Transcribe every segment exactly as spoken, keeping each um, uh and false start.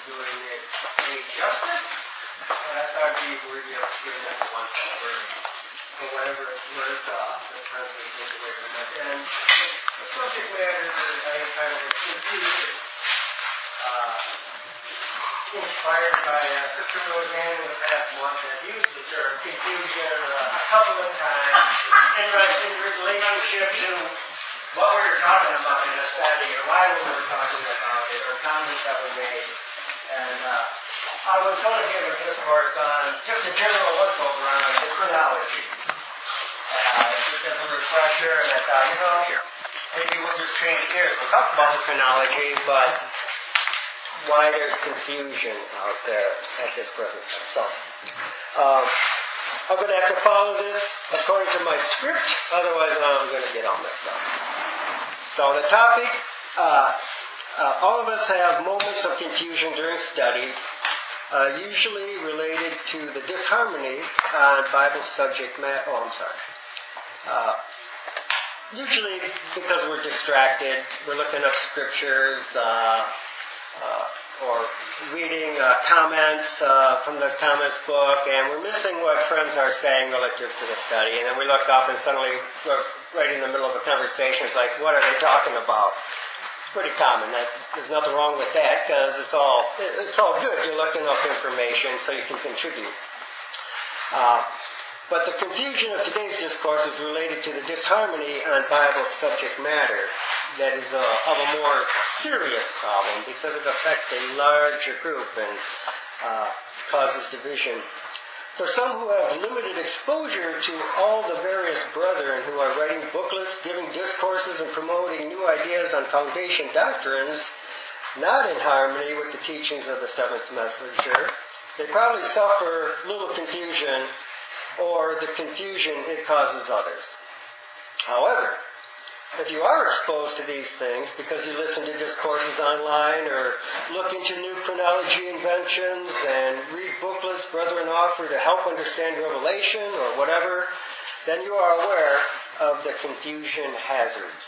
doing it any justice, but I thought it'd be worthy of giving it one word, for whatever it's worth, uh, the friends we take away from it. And the subject matter is I kind of confusion. Uh, inspired by uh, Sister Roseanne in the past month that used the term confusion uh, a couple of times in, in relationship to what we were talking about in a study or why we were talking about it or comments that were made. And uh, I was going to give a discourse on just a general once-over on the chronology. Uh, just as a refresher, and I thought, you know, maybe we'll just change gears. We'll talk about the chronology, but why there's confusion out there at this present time. So, um, I'm going to have to follow this according to my script, otherwise I'm going to get all messed up. So the topic, uh, uh, all of us have moments of confusion during studies, uh, usually related to the disharmony on Bible subject matter. Oh, I'm sorry. Uh, usually because we're distracted, we're looking up scriptures, uh, Uh, or reading uh, comments uh, from the comments book, and we're missing what friends are saying relative to the study. And then we look up, and suddenly we're right in the middle of a conversation. It's like, what are they talking about? It's pretty common. That, there's nothing wrong with that because it's all it's all good. You're looking up information so you can contribute. Uh, But the confusion of today's discourse is related to the disharmony on Bible subject matter that is a, of a more serious problem because it affects a larger group and uh, causes division. For some who have limited exposure to all the various brethren who are writing booklets, giving discourses, and promoting new ideas on foundation doctrines not in harmony with the teachings of the Seventh Messenger, they probably suffer little confusion or the confusion it causes others. However, if you are exposed to these things because you listen to discourses online or look into new chronology inventions and read booklets brethren offer to help understand Revelation or whatever, then you are aware of the confusion hazards.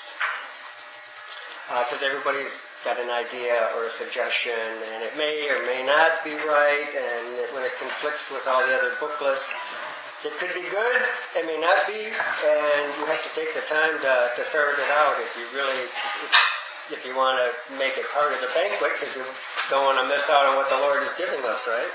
Because uh, everybody's got an idea or a suggestion, and it may or may not be right, and it, when it conflicts with all the other booklets, it could be good, it may not be, and you have to take the time to, to ferret it out if you really, if, if you want to make it part of the banquet, because you don't want to miss out on what the Lord is giving us, right?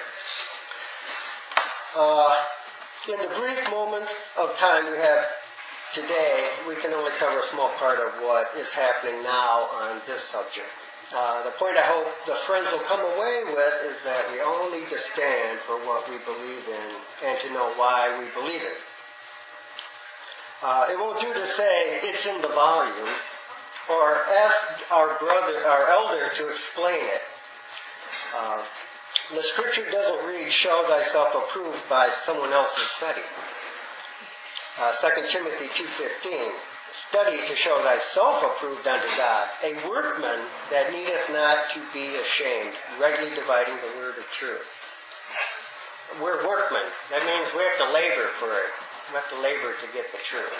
Uh, in the brief moments of time we have today, we can only cover a small part of what is happening now on this subject. Uh, the point I hope the friends will come away with is that we all need to stand for what we believe in and to know why we believe it. Uh, it won't do to say it's in the volumes or ask our brother, our elder, to explain it. Uh, the scripture doesn't read, "Show thyself approved by someone else's study." Uh, Second Timothy two fifteen. Study to show thyself approved unto God, a workman that needeth not to be ashamed, rightly dividing the word of truth. We're workmen. That means we have to labor for it. We have to labor to get the truth.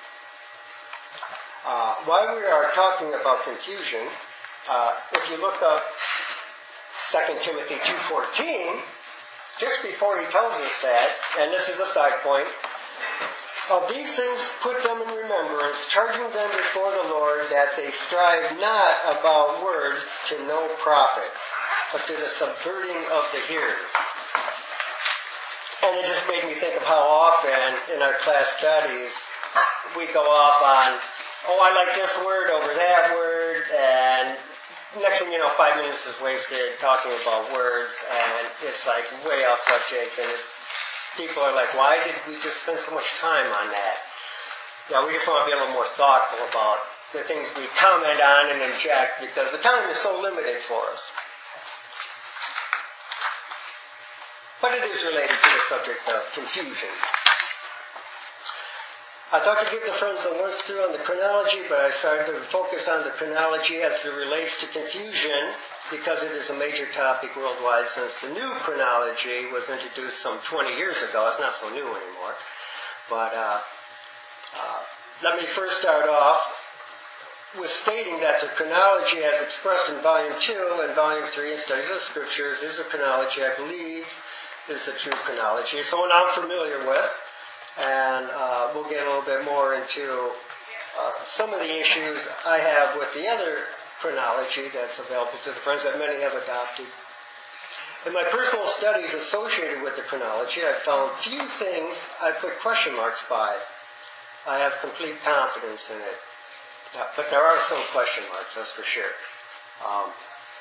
Uh, while we are talking about confusion, uh, if you look up Second Timothy two fourteen, just before he tells us that, and this is a side point, "Of these things put them in remembrance, charging them before the Lord that they strive not about words to no profit, but to the subverting of the hearers." And it just made me think of how often in our class studies we go off on, oh, I like this word over that word, and next thing you know, five minutes is wasted talking about words, and it's like way off subject, and it's people are like, why did we just spend so much time on that? Yeah, we just want to be a little more thoughtful about the things we comment on and inject because the time is so limited for us. But it is related to the subject of confusion. I thought to give the friends a once through on the chronology, but I started to focus on the chronology as it relates to confusion because it is a major topic worldwide since the new chronology was introduced some twenty years ago. It's not so new anymore. But uh, uh, let me first start off with stating that the chronology as expressed in Volume two and Volume three in Studies of the Scriptures is a chronology I believe is the true chronology. So one I'm familiar with, and uh, we'll get a little bit more into uh, some of the issues I have with the other chronology that's available to the friends that many have adopted. In my personal studies associated with the chronology, I've found few things I put question marks by. I have complete confidence in it. Uh, but there are some question marks, that's for sure. Um,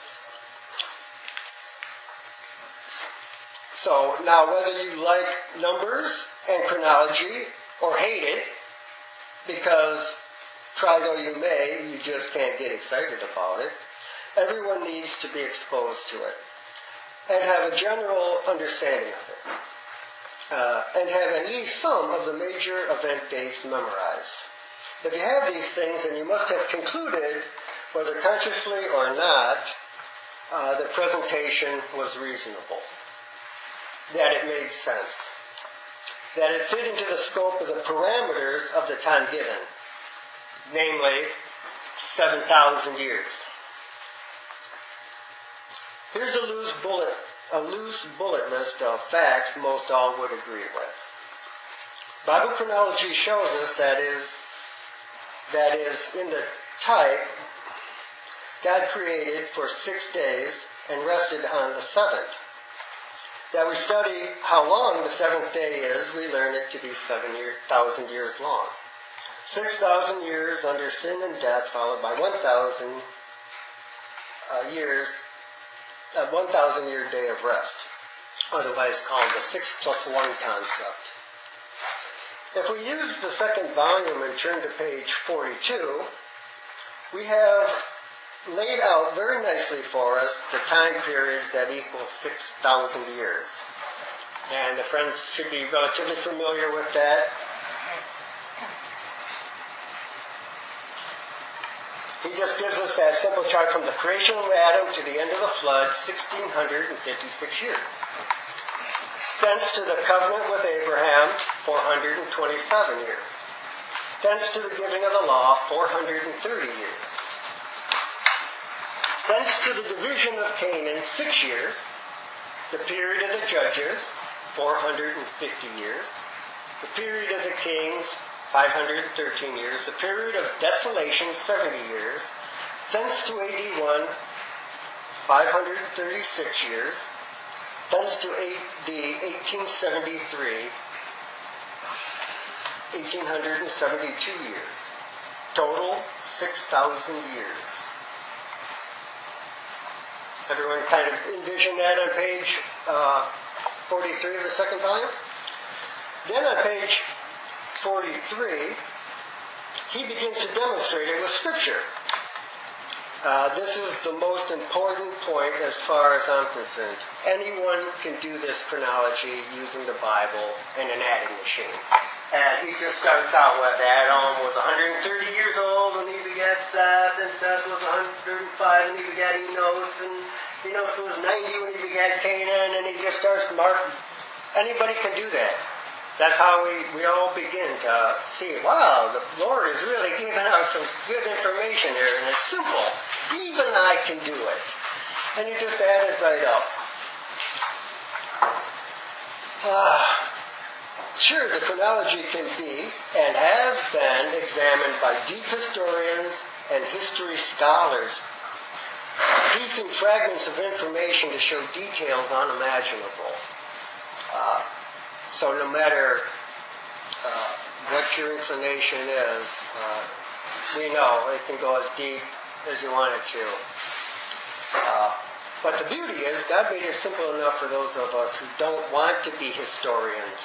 so now whether you like numbers and chronology or hate it, because try though you may, you just can't get excited about it, everyone needs to be exposed to it and have a general understanding of it. Uh, and have at least some of the major event dates memorized. If you have these things, then you must have concluded, whether consciously or not, uh, the presentation was reasonable, that it made sense, that it fit into the scope of the parameters of the time given, namely seven thousand years. Here's a loose bullet, a loose bullet list of facts most all would agree with. Bible chronology shows us that is That is, in the type, God created for six days and rested on the seventh. That we study how long the seventh day is, we learn it to be seven thousand years long. Six thousand years under sin and death, followed by one thousand uh, years, a one thousand year day of rest, otherwise called the six plus one concept. If we use the second volume and turn to page forty-two, we have laid out very nicely for us the time periods that equal six thousand years. And the friends should be relatively familiar with that. He just gives us that simple chart from the creation of Adam to the end of the flood, one thousand six hundred fifty-six years. Thence to the covenant with Abraham, four hundred twenty-seven years. Thence to the giving of the law, four hundred thirty years. Thence to the division of Canaan, six years. The period of the judges, four hundred fifty years. The period of the kings, five hundred thirteen years. The period of desolation, seventy years. Thence to A D one, five hundred thirty-six years. Thence to A D eighteen seventy-three, eighteen seventy-two years. Total, six thousand years. Everyone kind of envision that on page uh, forty-three of the second volume? Then on page forty-three, he begins to demonstrate it with Scripture. Uh, this is the most important point as far as I'm concerned. Anyone can do this chronology using the Bible and an adding machine. And he just starts out with Adam was one hundred thirty years old when he begat Seth, and Seth was one hundred five when he begat Enos, and Enos was ninety when he begat Canaan, and he just starts marking. Anybody can do that. That's how we, we all begin to see, wow, the Lord is really giving out some good information here, and it's simple. Even I can do it. And you just add it right up. Ah, sure, the chronology can be, and has been, examined by deep historians and history scholars, piecing fragments of information to show details unimaginable. Uh, So no matter uh, what your inclination is, uh, we know it can go as deep as you want it to. Uh, but the beauty is, God made it simple enough for those of us who don't want to be historians.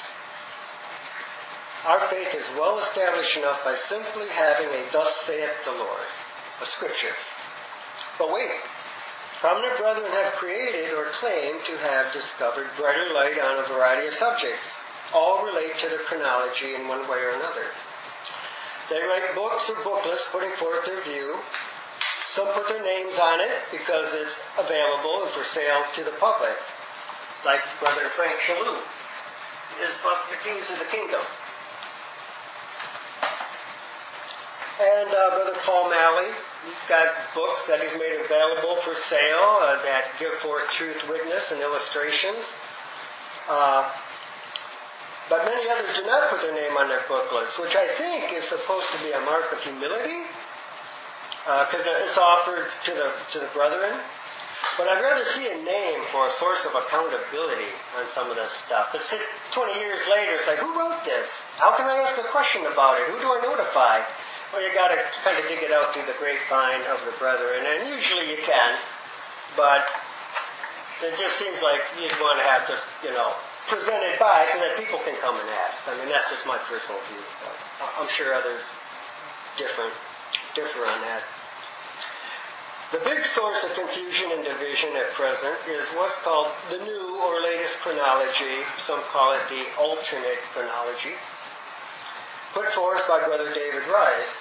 Our faith is well established enough by simply having a "Thus saith the Lord," a scripture. But wait, prominent brethren have created or claim to have discovered brighter light on a variety of subjects. All relate to the chronology in one way or another. They write books or booklets putting forth their view. Some put their names on it because it's available and for sale to the public, like Brother Frank Shalhoub, his book, The Keys of the Kingdom. And uh, Brother Paul Malley, he's got books that he's made available for sale uh, that give forth truth witness and illustrations. Uh, but many others do not put their name on their booklets, which I think is supposed to be a mark of humility, because uh, it's offered to the to the brethren. But I'd rather see a name for a source of accountability on some of this stuff. But twenty years later, it's like, who wrote this? How can I ask a question about it? Who do I notify? Well, you got to kind of dig it out through the grapevine of the brethren, and usually you can. But it just seems like you'd want to have this, you know, presented by so that people can come and ask. I mean, that's just my personal view. But I'm sure others different differ on that. The big source of confusion and division at present is what's called the new or latest chronology. Some call it the alternate chronology, put forth by Brother David Rice,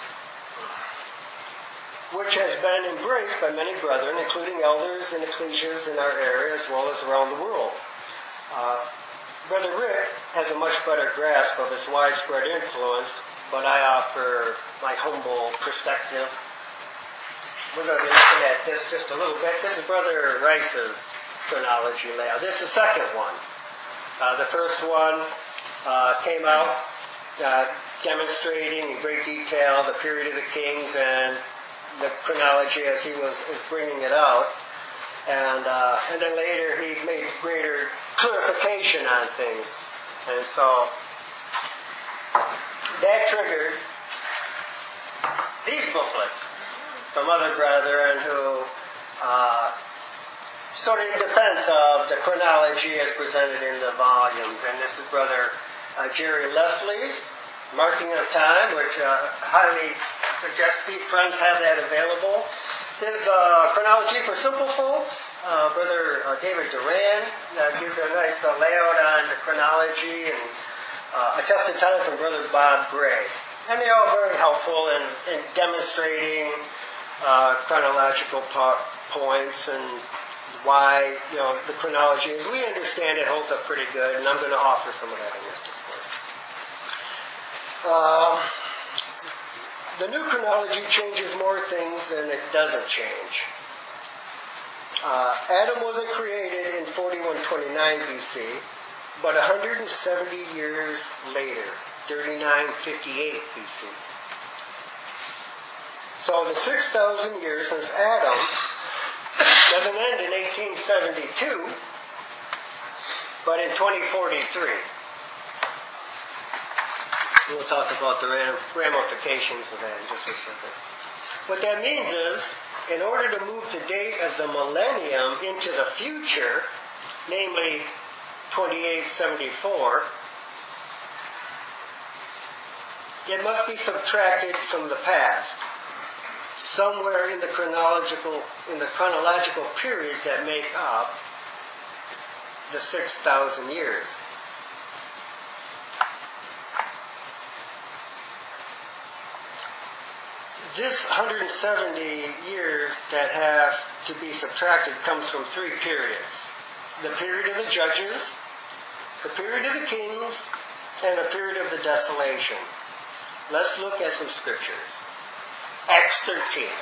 which has been embraced by many brethren, including elders and ecclesias in our area as well as around the world. Uh, Brother Rick has a much better grasp of its widespread influence, but I offer my humble perspective. We're going to be looking at this just a little bit. This is Brother Rice's chronology layout. This is the second one. Uh, the first one uh, came out uh, demonstrating in great detail the period of the kings and the chronology as he was, was bringing it out. And, uh, and then later he made greater clarification on things. And so that triggered these booklets from other brethren who uh, sort of in defense of the chronology as presented in the volumes. And this is Brother uh, Jerry Leslie's Marking of Time, which uh, highly suggest friends have that available. His uh, chronology for simple folks, uh, Brother uh, David Duran uh, gives a nice uh, layout on the chronology, and uh, a tested time from Brother Bob Gray. And they're all very helpful in, in demonstrating Uh, chronological po- points and why, you know, the chronology, as we understand it, holds up pretty good, and I'm going to offer some of that in this discourse. Uh, the new chronology changes more things than it doesn't change. Uh, Adam wasn't created in forty-one twenty-nine B C, but one hundred seventy years later, thirty-nine fifty-eight B C. So the six thousand years since Adam doesn't end in eighteen seventy-two, but in twenty forty-three. We'll talk about the ramifications of that in just a second. What that means is, in order to move the date of the millennium into the future, namely twenty-eight seventy-four, it must be subtracted from the past, somewhere in the chronological in the chronological periods that make up the six thousand years. This one hundred seventy years that have to be subtracted comes from three periods: the period of the judges, the period of the kings, and the period of the desolation. Let's look at some scriptures. Acts thirteen.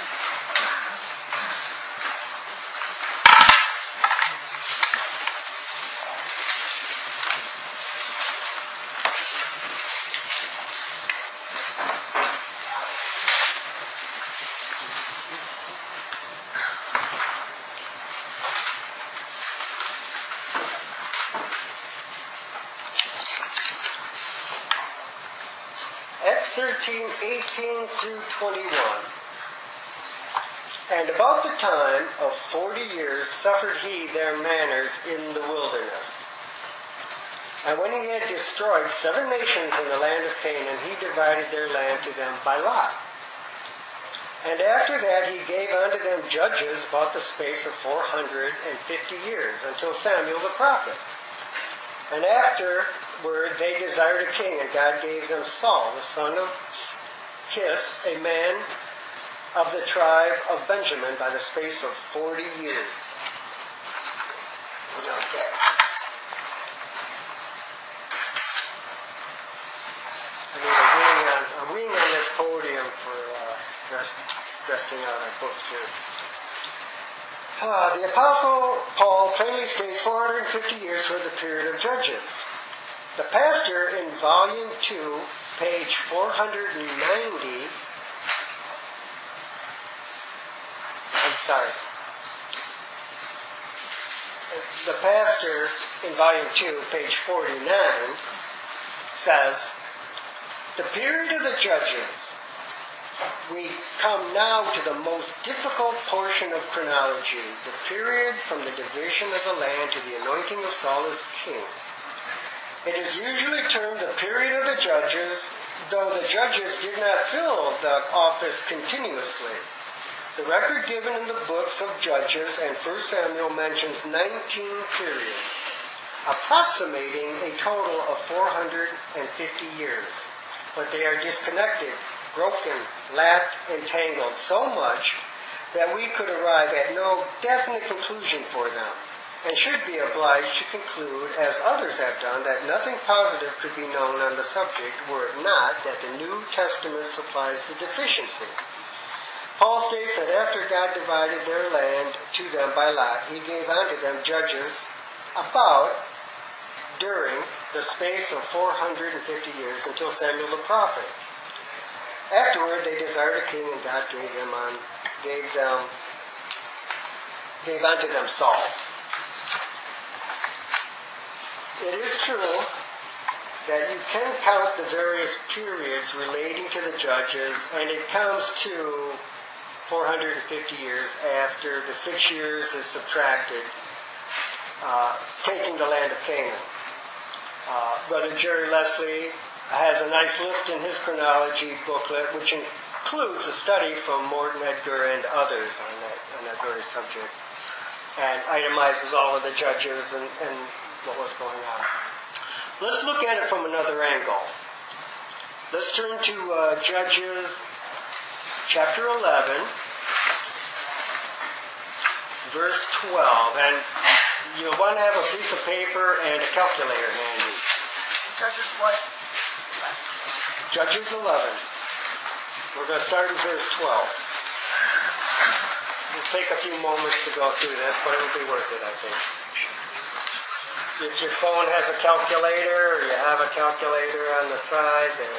Acts thirteen, eighteen through twenty-one. And about the time of forty years suffered he their manners in the wilderness. And when he had destroyed seven nations in the land of Canaan, he divided their land to them by lot. And after that he gave unto them judges about the space of four hundred and fifty years, until Samuel the prophet. And afterward they desired a king, and God gave them Saul, the son of Kish, a man of the tribe of Benjamin, by the space of forty years. Okay. I need a wing on, a wing on this podium for testing out our books here. Uh, the Apostle Paul plainly states four hundred fifty years for the period of Judges. The pastor in volume two, page four hundred ninety, I'm sorry, the pastor in volume two, page forty-nine, says, the period of the Judges. We come now to the most difficult portion of chronology, the period from the division of the land to the anointing of Saul as king. It is usually termed the period of the Judges, though the Judges did not fill the office continuously. The record given in the books of Judges and First Samuel mentions nineteen periods, approximating a total of four hundred fifty years. But they are disconnected, broken, lapped, and tangled so much that we could arrive at no definite conclusion for them, and should be obliged to conclude, as others have done, that nothing positive could be known on the subject were it not that the New Testament supplies the deficiency. Paul states that after God divided their land to them by lot, he gave unto them judges about during the space of four hundred fifty years until Samuel the prophet. Afterward, they desired a king, and God gave them on, gave them, gave unto them Saul. It is true that you can count the various periods relating to the Judges, and it comes to four hundred fifty years after the six years is subtracted, uh, taking the land of Canaan. Uh, Brother Jerry Leslie has a nice list in his chronology booklet, which includes a study from Morton Edgar and others on that, on that very subject, and itemizes all of the judges and, and what was going on. Let's look at it from another angle. Let's turn to uh, Judges chapter eleven, verse twelve, and you'll want to have a piece of paper and a calculator handy. Judges what? Judges eleven. We're going to start in verse twelve. It'll take a few moments to go through this, but it'll be worth it, I think. If your phone has a calculator, or you have a calculator on the side, then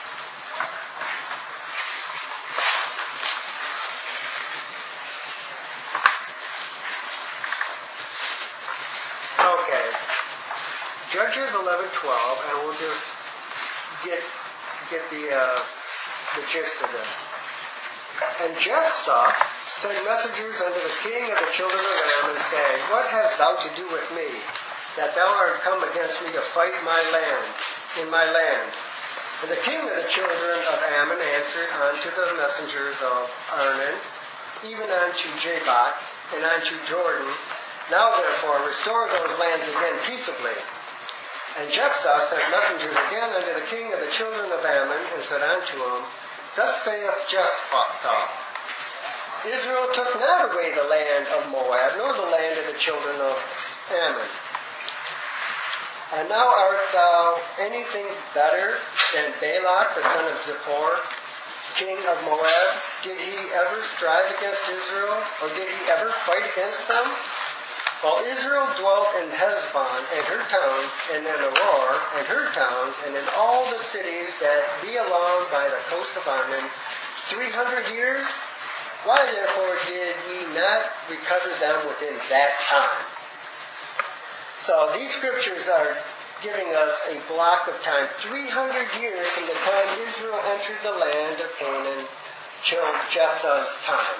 okay. Judges eleven twelve, and we'll just get get the uh, the gist of this. And Jephthah sent messengers unto the king of the children of Ammon, saying, what hast thou to do with me, that thou art come against me to fight my land, in my land? And the king of the children of Ammon answered unto the messengers of Arnon, even unto Jabbok, and unto Jordan, now therefore restore those lands again peaceably. And Jephthah sent messengers again unto the king of the children of Ammon, and said unto him, thus saith Jephthah, Israel took not away the land of Moab, nor the land of the children of Ammon. And now art thou anything better than Balak the son of Zippor, king of Moab? Did he ever strive against Israel, or did he ever fight against them? While Israel dwelt in Heshbon and her towns, and in Aroer and her towns, and in all the cities that be along by the coast of Arnon, three hundred years? Why therefore did ye not recover them within that time? So these scriptures are giving us a block of time, three hundred years from the time Israel entered the land of Canaan till Jephthah's time.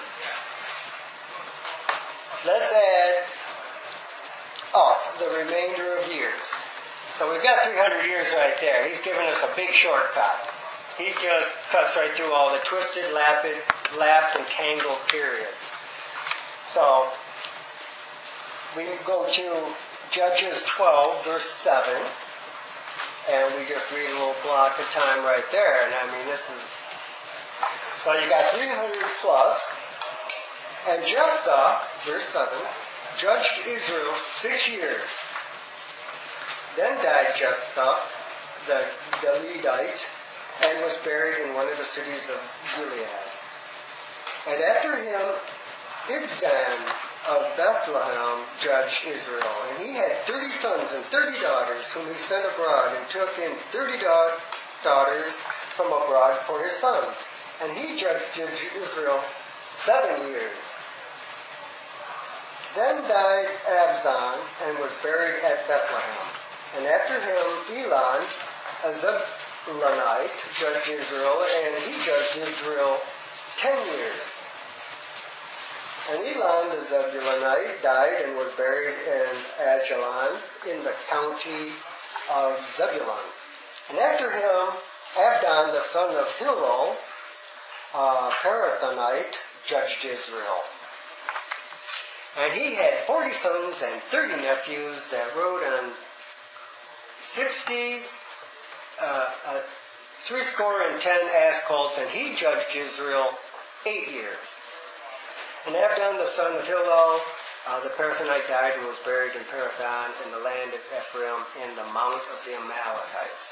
Let's add up the remainder of years. So we've got three hundred years right there. He's given us a big shortcut. He just cuts right through all the twisted, lapped, lapped and tangled periods. So we go to Judges twelve, verse seven, and we just read a little block of time right there. And I mean, this is... So you got three hundred plus, and Jephthah, verse seven, judged Israel six years. Then died Jephthah, the Gileadite, and was buried in one of the cities of Gilead. And after him, Ibzan of Bethlehem judged Israel. And he had thirty sons and thirty daughters, whom he sent abroad, and took in thirty da- daughters from abroad for his sons. And he judged Israel seven years. Then died Abzan, and was buried at Bethlehem. And after him, Elon, a Zebulunite, judged Israel, and he judged Israel ten years. And Elon, the Zebulunite, died and was buried in Ajalon, in the county of Zebulun. And after him, Abdon, the son of Hillel, a Parathonite, judged Israel. And he had forty sons and thirty nephews that rode on sixty, uh, uh, threescore and ten ass colts, and he judged Israel eight years. And Abdon, the son of Hillel, uh, the Parathonite, died and was buried in Parathon in the land of Ephraim in the mount of the Amalekites.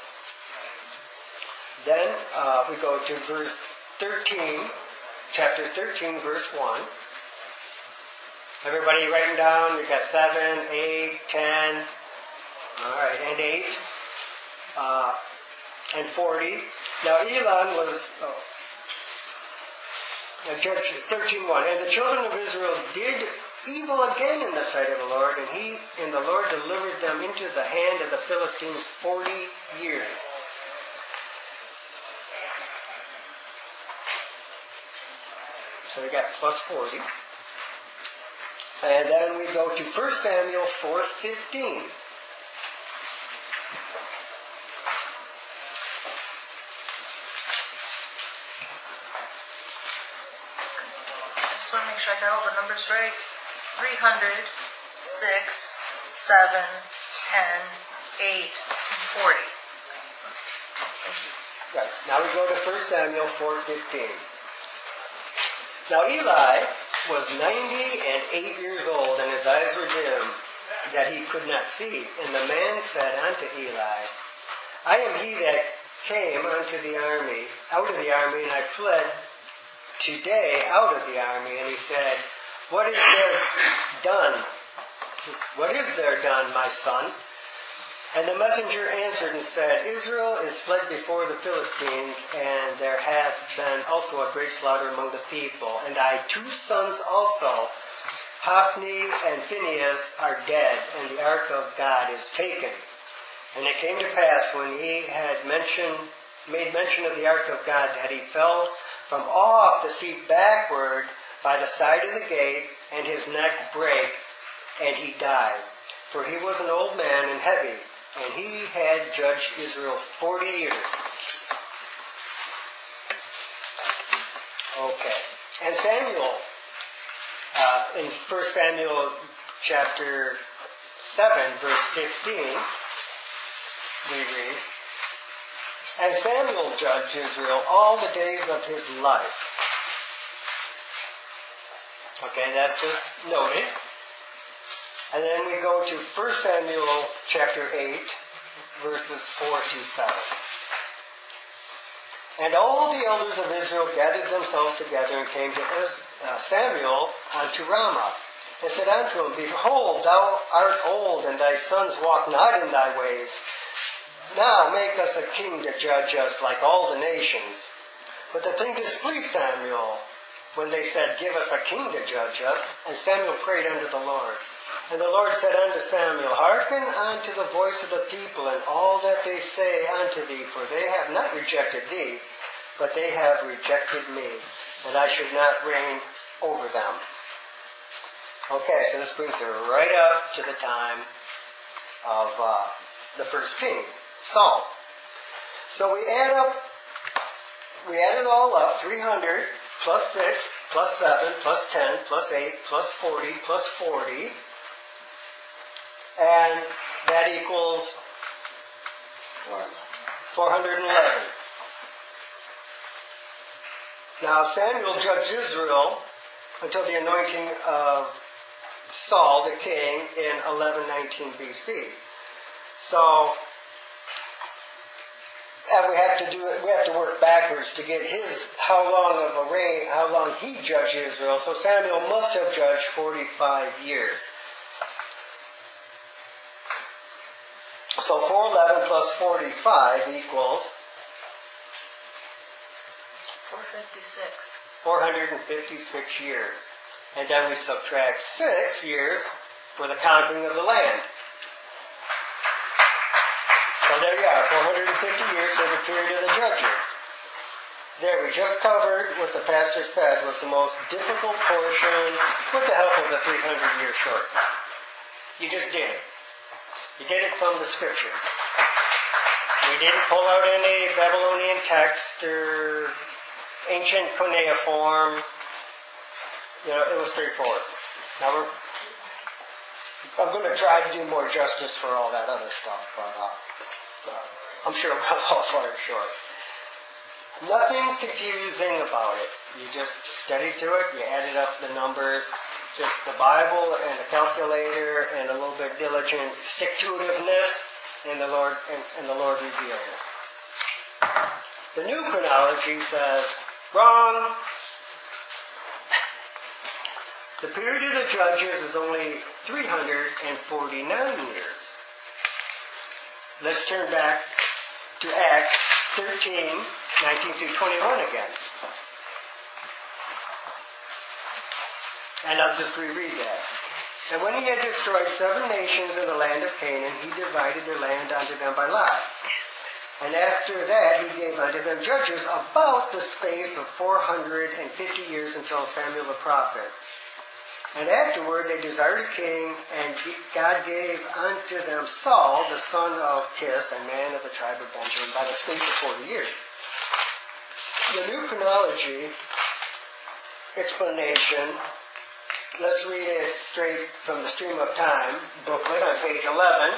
Then uh, we go to verse thirteen, chapter thirteen, verse one. Everybody writing down? We've got seven, eight, ten, all right, and eight, uh, and forty. Now Elon was, oh, Judge thirteen one. And the children of Israel did evil again in the sight of the Lord, and he and the Lord delivered them into the hand of the Philistines forty years. So we got plus forty. And then we go to First Samuel four fifteen. Just want to make sure I got all the numbers right. three hundred, six, seven, ten, eight, and forty. Right. Now we go to First Samuel four fifteen. Now Eli was ninety and eight years old, and his eyes were dim, that he could not see. And the man said unto Eli, I am he that came unto the army, out of the army, and I fled today out of the army. And he said, What is there done? What is there done, my son? And the messenger answered and said, Israel is fled before the Philistines, and there hath been also a great slaughter among the people. And thy two sons also, Hophni and Phinehas, are dead, and the ark of God is taken. And it came to pass, when he had mentioned, made mention of the ark of God, that he fell from off the seat backward by the side of the gate, and his neck brake, and he died. For he was an old man and heavy, and he had judged Israel forty years. Okay. And Samuel, uh, in First Samuel chapter seven, verse fifteen, we read, And Samuel judged Israel all the days of his life. Okay, that's just noted. And then we go to First Samuel chapter eight, verses four to seven. And all the elders of Israel gathered themselves together and came to Samuel unto Ramah, and said unto him, Behold, thou art old, and thy sons walk not in thy ways. Now make us a king to judge us like all the nations. But the thing displeased Samuel, when they said, Give us a king to judge us. And Samuel prayed unto the Lord. And the Lord said unto Samuel, Hearken unto the voice of the people, and all that they say unto thee, for they have not rejected thee, but they have rejected me, that I should not reign over them. Okay, so this brings her right up to the time of uh, the first king, Saul. So we add up, we add it all up, three hundred plus six, plus seven, plus ten, plus eight, plus forty, plus forty. And that equals four hundred eleven. Now Samuel judged Israel until the anointing of Saul the king in eleven nineteen B C. So and we have to do it. We have to work backwards to get his how long of a reign, how long he judged Israel. So Samuel must have judged forty-five years. So four eleven plus forty-five equals four fifty-six. four hundred fifty-six years, and then we subtract six years for the conquering of the land. So there you are, four hundred fifty years for the period of the judges. There, we just covered what the pastor said was the most difficult portion with the help of the three hundred year short. You just did it. You did it from the scripture. We didn't pull out any Babylonian text or ancient cuneiform. You know, it was straightforward. Now we're, I'm going to try to do more justice for all that other stuff, but uh, so I'm sure it'll come all far short. Nothing confusing about it. You just study to it, you added up the numbers, just the Bible and a calculator and a little bit diligent stick-to-itiveness, and the Lord and, and the Lord revealed it. The new chronology says, wrong. The period of the judges is only three hundred forty-nine years. Let's turn back to Acts thirteen, nineteen through twenty-one again. And I'll just reread that. And when he had destroyed seven nations in the land of Canaan, he divided their land unto them by lot. And after that he gave unto them judges about the space of four hundred fifty years until Samuel the prophet. And afterward they desired a king, and God gave unto them Saul, the son of Kish, a man of the tribe of Benjamin, by the space of forty years. The new chronology explanation, let's read it straight from the Stream of Time booklet on page eleven.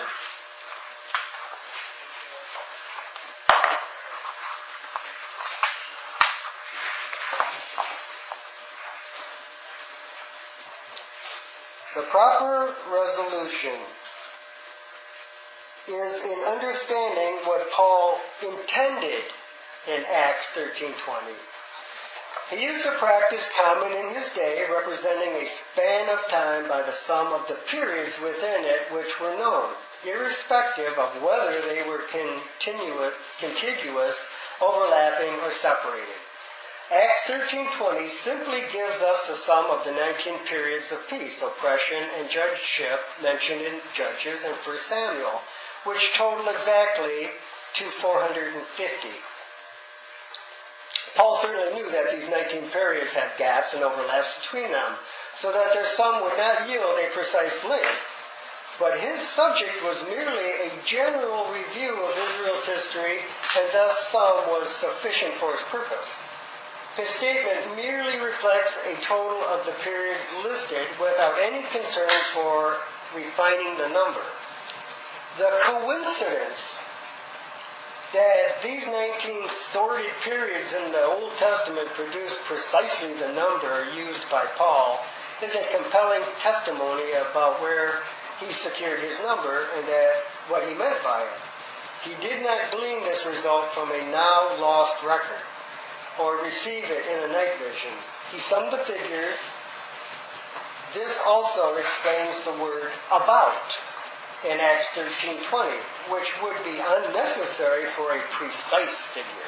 The proper resolution is in understanding what Paul intended in Acts thirteen twenty. He used a practice common in his day, representing a span of time by the sum of the periods within it which were known, irrespective of whether they were continuous, contiguous, overlapping, or separated. Acts thirteen twenty simply gives us the sum of the nineteen periods of peace, oppression, and judgeship mentioned in Judges and First Samuel, which total exactly to four hundred fifty. Paul certainly knew that these nineteen periods had gaps and overlaps between them, so that their sum would not yield a precise length. But his subject was merely a general review of Israel's history, and thus sum was sufficient for his purpose. His statement merely reflects a total of the periods listed without any concern for refining the number. The coincidence that these nineteen sorted periods in the Old Testament produce precisely the number used by Paul is a compelling testimony about where he secured his number and that what he meant by it. He did not glean this result from a now lost record or receive it in a night vision. He summed the figures. This also explains the word about in Acts thirteen twenty, which would be unnecessary for a precise figure.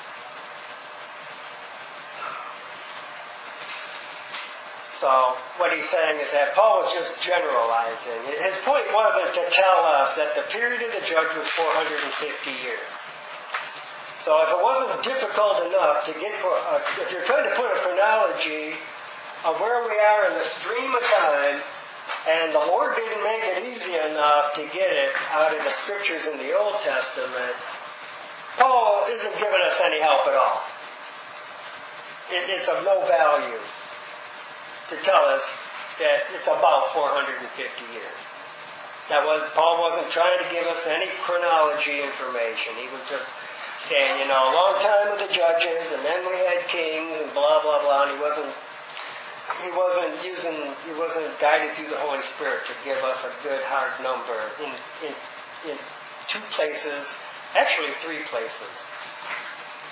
So what he's saying is that Paul was just generalizing. His point wasn't to tell us that the period of the judge was four hundred fifty years. So if it wasn't difficult enough to get, for, uh, if you're trying to put a chronology of where we are in the stream of time, and the Lord didn't make it easy enough to get it out of the scriptures in the Old Testament, Paul isn't giving us any help at all. It, it's of no value to tell us that it's about four hundred fifty years. That was, Paul wasn't trying to give us any chronology information. He was just saying, you know, a long time with the judges, and then we had kings, and blah, blah, blah, and he wasn't He wasn't using, he wasn't guided through the Holy Spirit to give us a good hard number in, in, in two places, actually three places.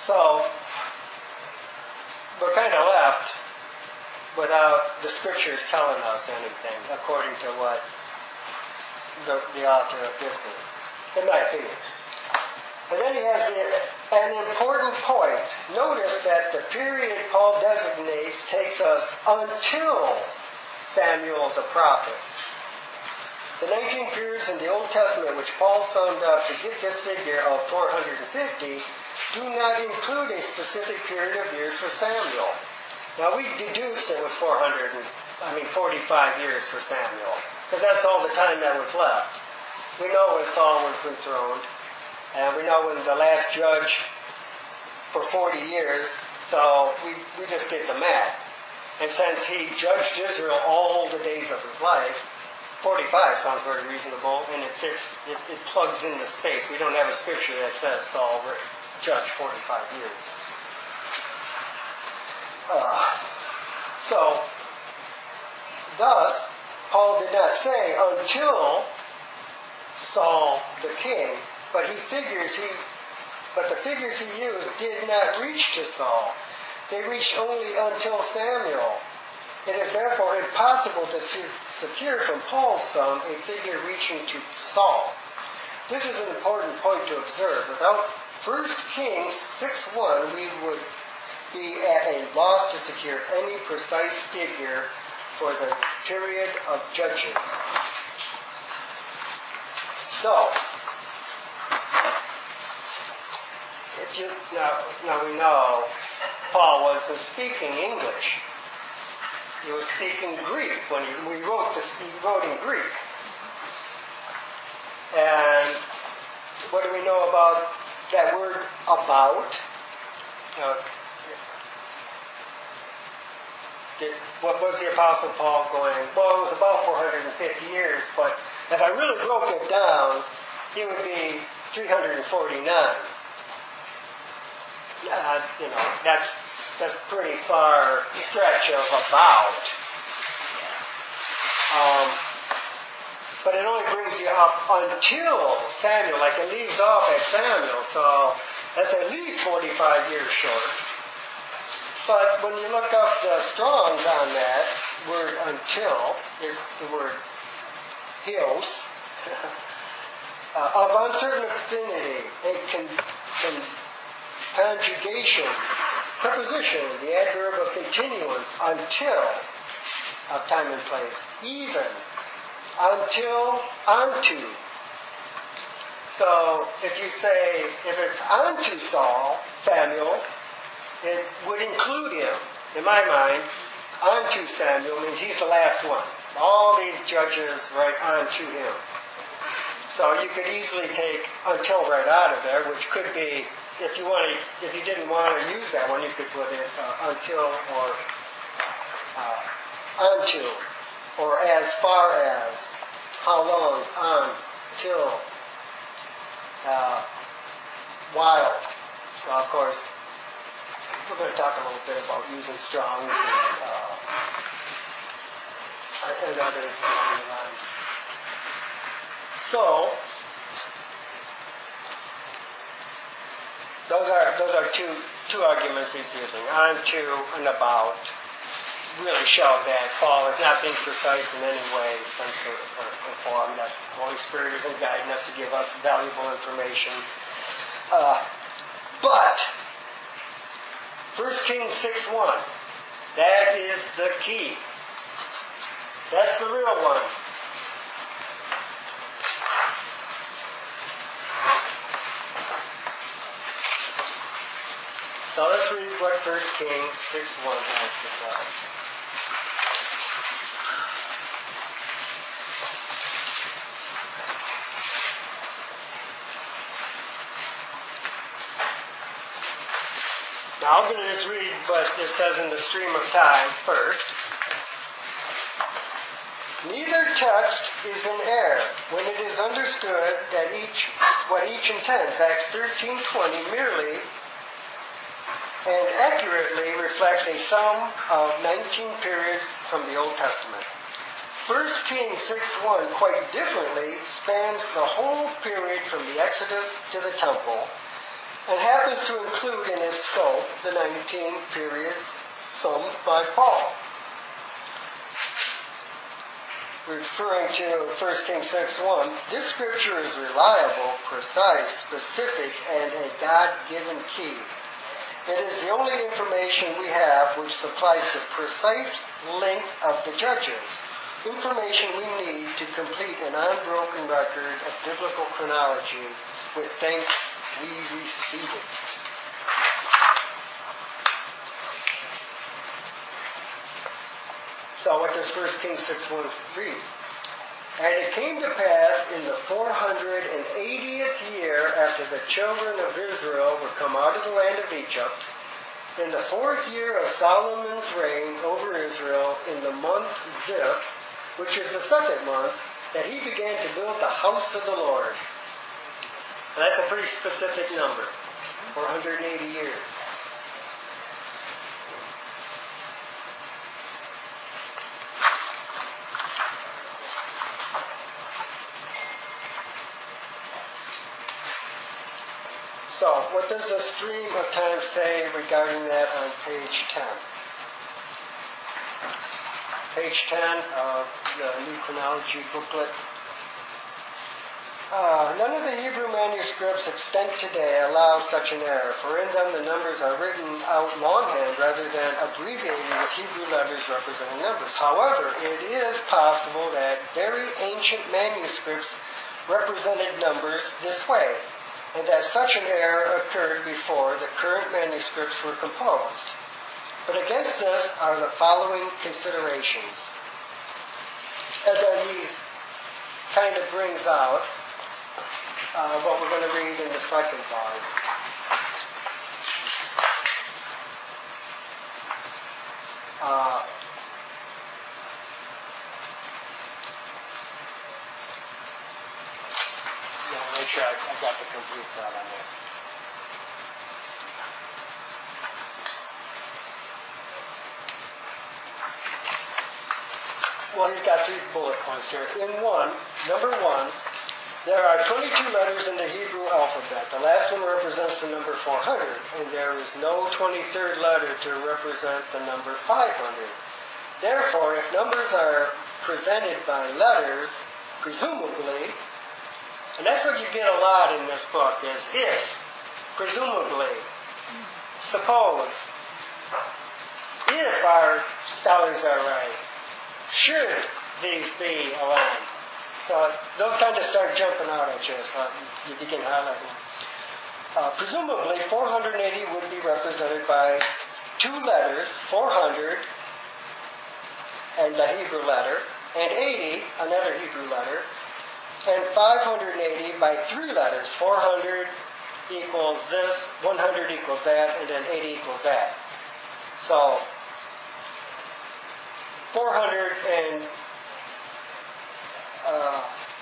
So, we're kind of left without the scriptures telling us anything, according to what the, the author of this is, in my opinion. And then he has the, an important point. Notice that the period Paul designates takes us until Samuel the prophet. The nineteen periods in the Old Testament which Paul summed up to get this figure of four hundred fifty do not include a specific period of years for Samuel. Now we deduced it was four hundred, I mean forty-five years for Samuel, because that's all the time that was left. We know when Saul was enthroned, and we know when the last judge for forty years, so we, we just did the math. And since he judged Israel all the days of his life, forty-five sounds very reasonable, and it fits, it, it plugs into space. We don't have a scripture that says Saul judged forty-five years. Uh, so, thus, Paul did not say until Saul the king, but he figures he, but the figures he used did not reach to Saul. They reached only until Samuel. It is therefore impossible to secure from Paul's sum a figure reaching to Saul. This is an important point to observe. Without First Kings six one, we would be at a loss to secure any precise figure for the period of Judges. So, if you now, now we know Paul wasn't speaking English. He was speaking Greek when he, we wrote this. He wrote in Greek. And what do we know about that word "about"? Uh, did, what was the Apostle Paul going? Well, it was about four hundred fifty years, but if I really broke it down, it would be three hundred forty-nine. Uh, you know, that's that's pretty far stretch of about. Um, but it only brings you up until Samuel, like it leaves off at Samuel, so that's at least forty-five years short. But when you look up the Strongs on that word until, is the word hios, uh, of uncertain affinity, a con, con, conjugation, preposition, the adverb of continuance, until, of time and place, even, until, unto. So, if you say, if it's unto Saul, Samuel, it would include him. In my mind, unto Samuel means he's the last one. All these judges right onto him. So you could easily take until right out of there, which could be, if you want to, if you didn't want to use that one, you could put it uh, until or uh, unto, or as far as, how long, on, till, uh, while. So of course, we're going to talk a little bit about using Strong's and, uh, and others along the line. So, those are those are two two arguments he's using. On, to, and about really show that Paul is not being precise in any way, sense, or, or, or form. That the Holy Spirit isn't guiding us to give us valuable information. Uh, but First Kings six one, that is the key. That's the real one. So let's read what First Kings six one has to say. Now I'm going to just read what it says in the stream of time first. Neither text is in error when it is understood that each what each intends, Acts thirteen twenty, merely and accurately reflects a sum of nineteen periods from the Old Testament. First Kings six one quite differently spans the whole period from the Exodus to the temple, and happens to include in its scope the nineteen periods summed by Paul. Referring to First Kings six one, this scripture is reliable, precise, specific, and a God-given key. It is the only information we have which supplies the precise length of the judges, information we need to complete an unbroken record of biblical chronology. With thanks, we receive it. So what does First Kings six one read? And it came to pass in the four hundred eightieth year after the children of Israel were come out of the land of Egypt, in the fourth year of Solomon's reign over Israel, in the month Ziph, which is the second month, that he began to build the house of the Lord. Now that's a pretty specific number, four hundred eighty years. So, what does the stream of time say regarding that on page ten? Page ten of the New Chronology booklet. Uh, none of the Hebrew manuscripts extant today allow such an error, for in them the numbers are written out longhand rather than abbreviated with Hebrew letters representing numbers. However, it is possible that very ancient manuscripts represented numbers this way, and that such an error occurred before the current manuscripts were composed. But against this are the following considerations. And then he kind of brings out uh, what we're going to read in the second volume. Uh, yeah, make sure I, I got the complete thought on this. Well, he's got three bullet points here. In one, number one, there are twenty-two letters in the Hebrew alphabet. The last one represents the number four hundred, and there is no twenty-third letter to represent the number five hundred. Therefore, if numbers are presented by letters, presumably, and that's what you get a lot in this book, is if, presumably, suppose, if our scholars are right, should these be aligned? So those kind of start jumping out at you, so you begin highlighting. Uh, presumably, four hundred eighty would be represented by two letters, four hundred, and the Hebrew letter, and eighty, another Hebrew letter, and five hundred eighty by three letters. four hundred equals this, one hundred equals that, and then eighty equals that. So, four hundred and uh,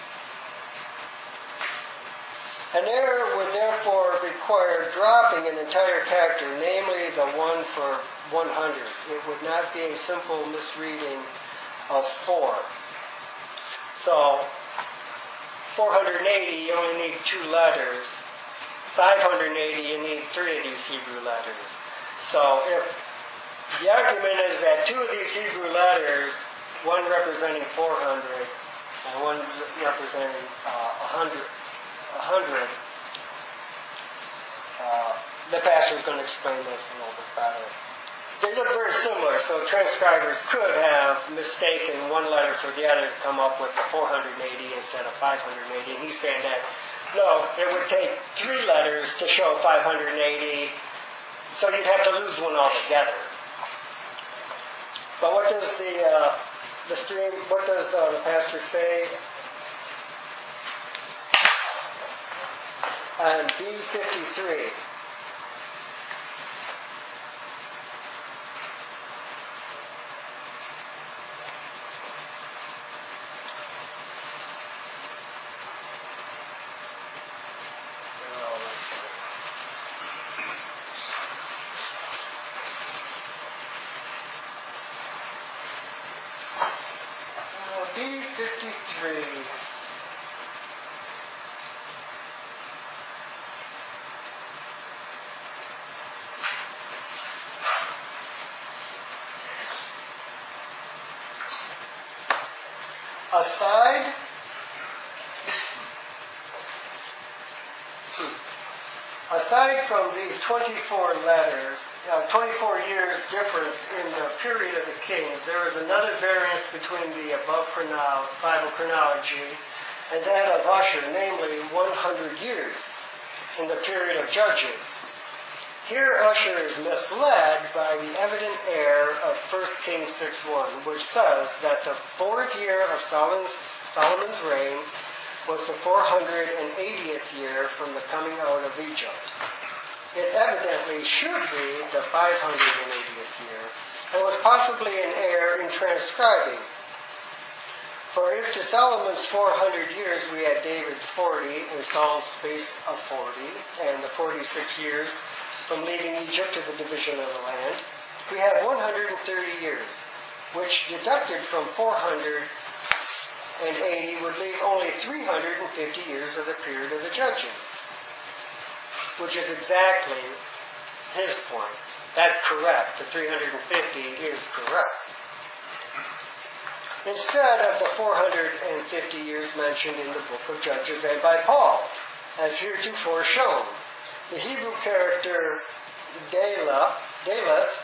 an error would therefore require dropping an entire character, namely the one for one hundred. It would not be a simple misreading of four. So, four hundred eighty, you only need two letters. five hundred eighty, you need three of these Hebrew letters. So, if the argument is that two of these Hebrew letters, one representing four hundred and one representing uh, one hundred, uh, the pastor is going to explain this a little bit better. They look very similar, so transcribers could have mistaken one letter for the other to come up with the four hundred eighty instead of five hundred eighty. And he's saying that, no, it would take three letters to show five hundred eighty, so you'd have to lose one altogether. But what does the uh, the stream? What does uh, the pastor say? On B fifty-three. B fifty-three. aside aside from these twenty-four letters, uh, twenty-four years difference in the period of the kings, there is another variance between the above chronolo- Bible chronology and that of Usher, namely one hundred years in the period of Judges. Here Usher is misled by the evident error of First Kings six one, which says that the fourth year of Solomon's, Solomon's reign was the four hundred eightieth year from the coming out of Egypt. It evidently should be the five hundred eightieth year, and was possibly an error in transcribing. For if to Solomon's four hundred years we add David's forty and Saul's space of forty, and the forty-six years from leaving Egypt to the division of the land, we have one hundred thirty years, which deducted from four hundred eighty would leave only three hundred fifty years of the period of the Judges, which is exactly his point. That's correct. The three hundred fifty is correct. Instead of the four hundred fifty years mentioned in the book of Judges and by Paul, as heretofore shown. The Hebrew character Dela, Delas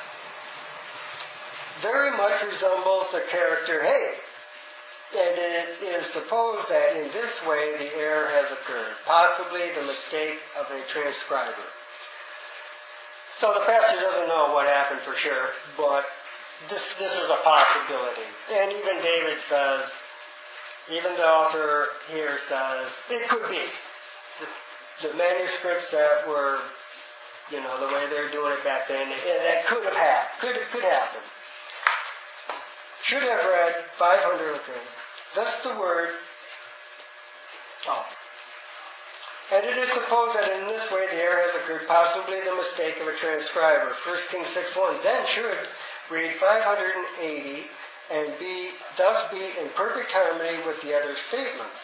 very much resembles the character Hey, and it is supposed that in this way the error has occurred, possibly the mistake of a transcriber. So the pastor doesn't know what happened for sure, but this this is a possibility. And even David says, even the author here says, it could be. The manuscripts that were, you know, the way they were doing it back then, that could have happened. Could could happen. Should have read five hundred, okay. Thus the word, oh. And it is supposed that in this way the error has occurred, possibly the mistake of a transcriber. First Kings six one then should read five hundred eighty and be thus be in perfect harmony with the other statements.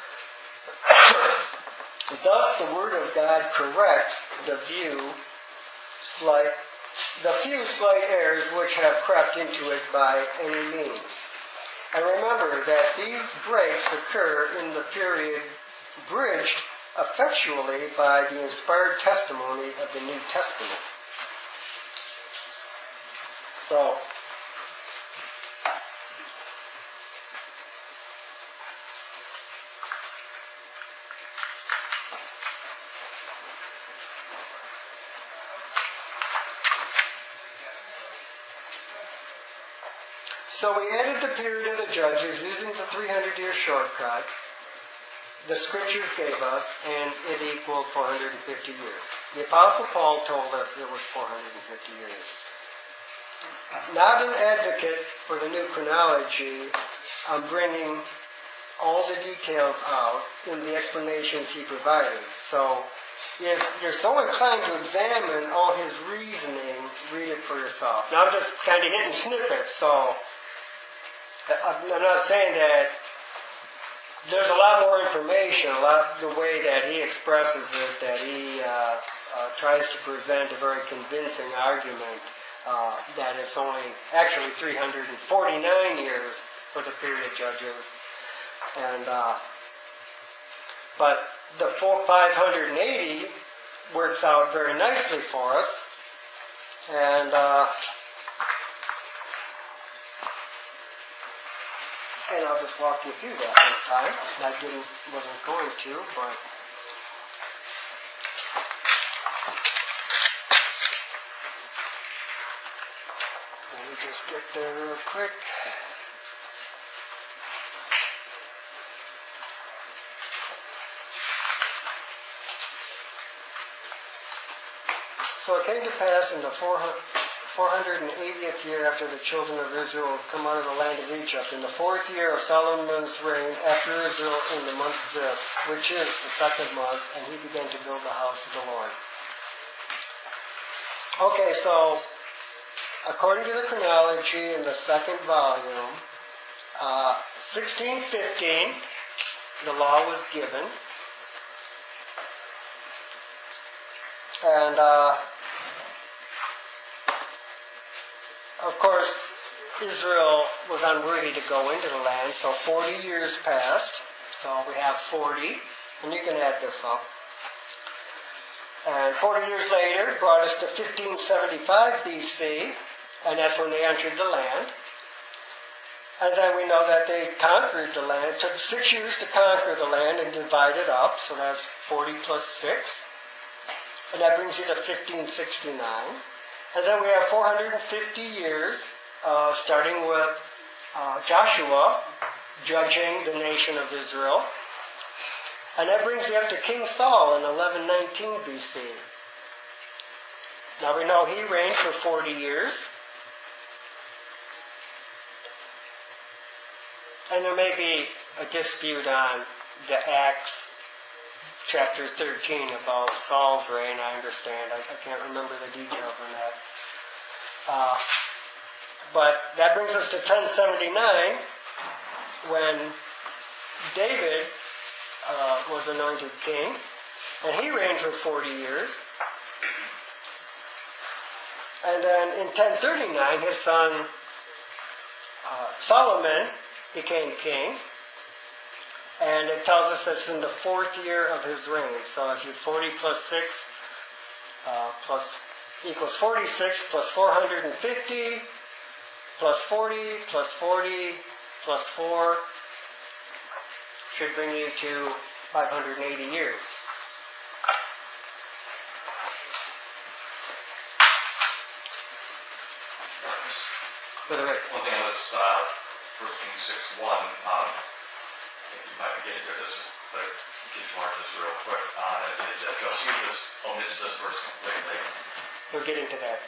Thus the Word of God corrects the view slight, the few slight errors which have crept into it by any means. And remember that these breaks occur in the period bridged effectually by the inspired testimony of the New Testament. So, So we added the period of the Judges using the three hundred year shortcut the Scriptures gave us, and it equaled four hundred fifty years. The Apostle Paul told us it was four hundred fifty years. Not an advocate for the new chronology, I'm bringing all the details out in the explanations he provided. So if you're so inclined to examine all his reasoning, read it for yourself. Now I'm just kind of hitting snippets, so I'm not saying that there's a lot more information, a lot the way that he expresses it, that he uh, uh, tries to present a very convincing argument uh, that it's only actually three hundred forty-nine years for the period of Judges. And uh, but the five hundred eighty works out very nicely for us. And uh, And I'll just walk you through that this time. I didn't, wasn't going to, but let me just get there real quick. So it came to pass in the four hundred eightieth year after the children of Israel had come out of the land of Egypt, in the fourth year of Solomon's reign after Israel, in the month Ziph, which is the second month, and he began to build the house of the Lord. Okay, so according to the chronology in the second volume, uh, sixteen fifteen, the law was given, and uh, of course, Israel was unworthy to go into the land, so forty years passed. So we have forty, and you can add this up. And forty years later brought us to fifteen seventy-five B C, and that's when they entered the land. And then we know that they conquered the land. It took six years to conquer the land and divide it up, so that's forty plus six. And that brings you to fifteen sixty-nine. And then we have four hundred fifty years, uh, starting with uh, Joshua judging the nation of Israel. And that brings you up to King Saul in eleven nineteen B C. Now we know he reigned for forty years. And there may be a dispute on the Acts chapter thirteen about Saul's reign, I understand. I, I can't remember the details on that. Uh, but that brings us to ten seventy-nine, when David uh, was anointed king, and he reigned for forty years. And then in ten thirty-nine, his son uh, Solomon became king. And it tells us it's in the fourth year of his reign. So if you forty plus six uh, plus equals forty-six plus four hundred fifty plus forty plus forty plus four should bring you to five hundred eighty years. One thing on this uh, First Kings six one. Um, You might be getting to this, but get you mark this real quick. Uh, is that Josephus omits this verse completely? We're getting to that.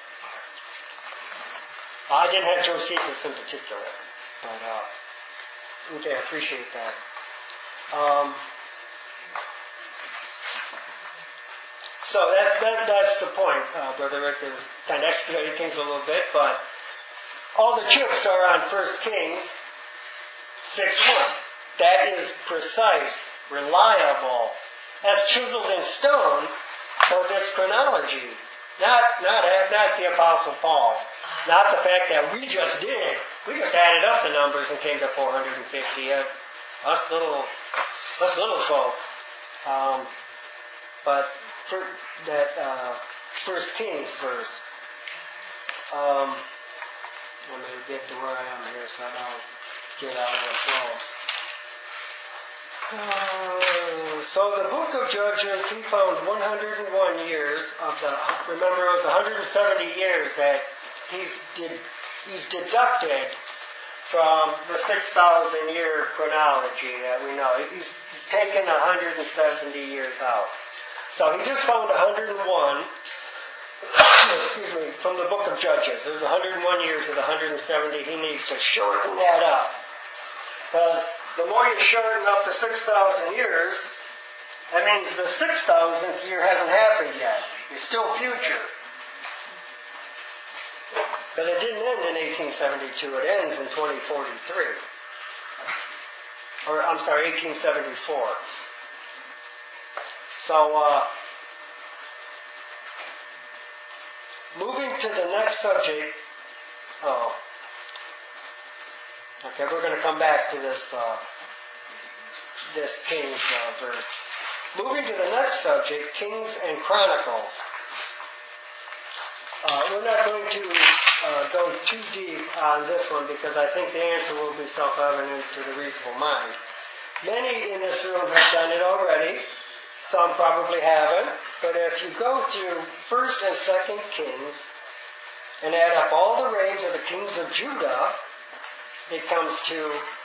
I didn't have Josephus in particular, but uh, okay, I appreciate that. Um, so that, that that's the point, uh, Brother Rick. Is kind of expediting things a little bit, but all the chips are on First Kings six one. That is precise, reliable, as chiseled in stone for this chronology. Not, not, not the Apostle Paul. Not the fact that we just did. We just added up the numbers and came to four hundred fifty. Uh, us little, us little folk. Um, but for that uh, First Kings verse. Um, let me get to where I am here so I don't get out of the flow. Uh, so the book of Judges, he found one hundred one years of the, remember it was one hundred seventy years that he's, did, he's deducted from the six thousand year chronology that we know. He's, he's taken one hundred seventy years out. So he just found one hundred one, excuse me, from the book of Judges. There's one hundred one years of the one hundred seventy. He needs to shorten that up. Because the more you shorten up the six thousand years, that means the six thousandth year hasn't happened yet. It's still future. But it didn't end in eighteen seventy-two. It ends in twenty forty-three. Or, I'm sorry, eighteen seventy-four. So, uh, moving to the next subject. Oh. Okay, we're going to come back to this uh, this Kings uh, verse. Moving to the next subject, Kings and Chronicles. Uh, we're not going to uh, go too deep on this one because I think the answer will be self-evident to the reasonable mind. Many in this room have done it already. Some probably haven't. But if you go through First and Second Kings and add up all the reigns of the kings of Judah, it comes to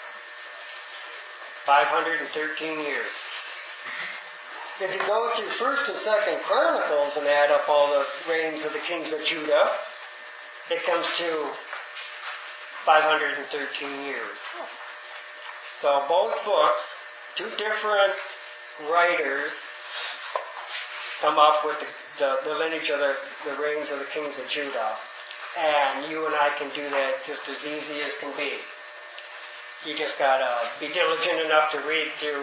five hundred thirteen years. If you go through First and Second Chronicles and add up all the reigns of the kings of Judah, it comes to five hundred thirteen years. So both books, two different writers, come up with the, the, the lineage of the, the reigns of the kings of Judah. And you and I can do that just as easy as can be. You just got to be diligent enough to read through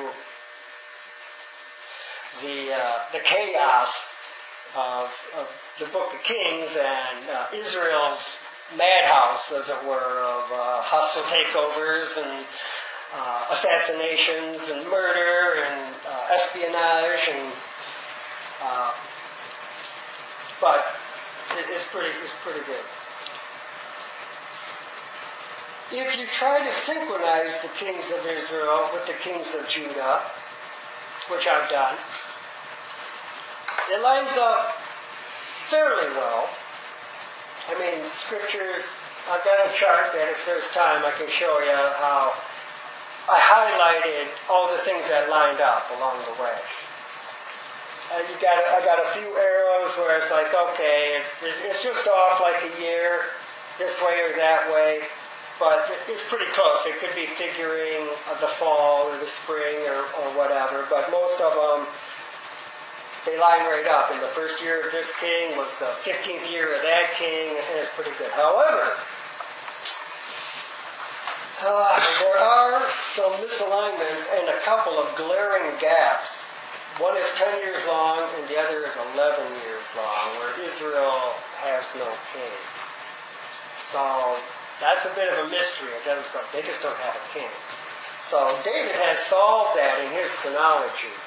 the uh, the chaos of, of the Book of Kings and uh, Israel's madhouse, as it were, of uh, hostile takeovers and uh, assassinations and murder and uh, espionage, and uh, but it, it's pretty it's pretty good. If you try to synchronize the kings of Israel with the kings of Judah, which I've done, it lines up fairly well. I mean, scriptures, I've got a chart that if there's time I can show you how I highlighted all the things that lined up along the way. Uh, you got, I got a few arrows where it's like, okay, it's, it's just off like a year, this way or that way, but it's pretty close. It could be figuring the fall or the spring or, or whatever, but most of them, they line right up. And the first year of this king was the fifteenth year of that king, and it's pretty good. However, uh, there are some misalignments and a couple of glaring gaps. One is ten years long, and the other is eleven years long, where Israel has no king. So that's a bit of a mystery. It doesn't, they just don't have a king. So David has solved that in his chronology.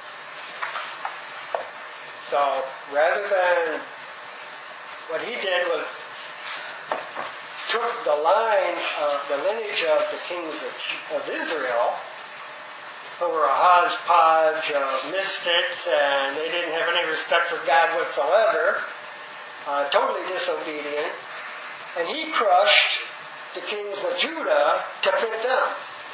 So rather than, what he did was took the line of the lineage of the kings of, of Israel, who were a hodgepodge of misfits, and they didn't have any respect for God whatsoever, uh, totally disobedient, and he crushed the kings of Judah to fit them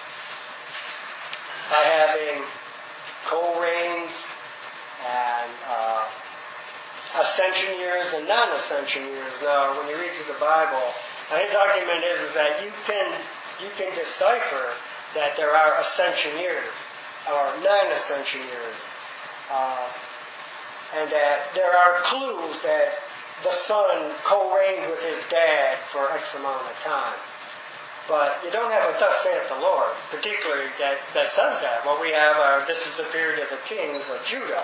by having co-reigns and uh, ascension years and non-ascension years. Now, when you read through the Bible, now his argument is, is that you can you can decipher that there are ascension years or non-ascension years, uh, and that there are clues that the son co-reigned with his dad for X amount of time. But you don't have a thus saith the Lord, particularly that, that says that. What we have are, this is the period of the kings of Judah.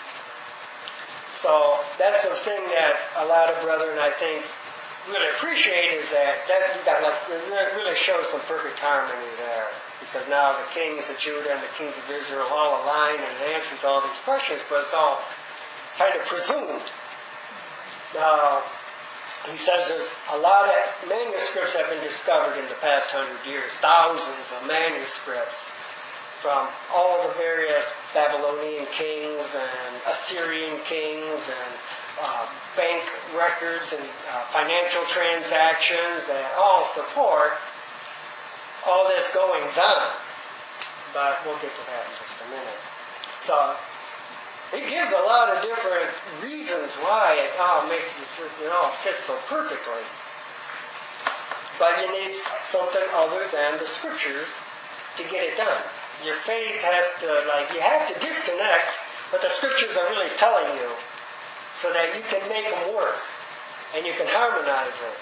So that's the thing that a lot of brethren, I think, really appreciate, is that that, that like, it really shows some perfect harmony there. Because now the kings of Judah and the kings of Israel all align, and it answers all these questions, but it's all kind of presumed. Now, he says there's a lot of manuscripts have been discovered in the past hundred years, thousands of manuscripts from all the various Babylonian kings and Assyrian kings and uh, bank records and uh, financial transactions that all support all this goings on. But we'll get to that in just a minute. So, it gives a lot of different reasons why it all makes it all fit so perfectly. But you need something other than the scriptures to get it done. Your faith has to, like, you have to disconnect what the scriptures are really telling you so that you can make them work and you can harmonize them.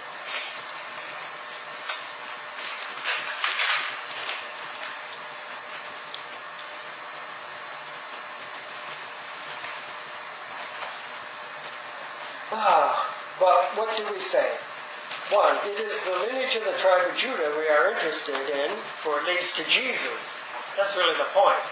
Ah, but what do we say? One, it is the lineage of the tribe of Judah we are interested in, for it leads to Jesus. That's really the point.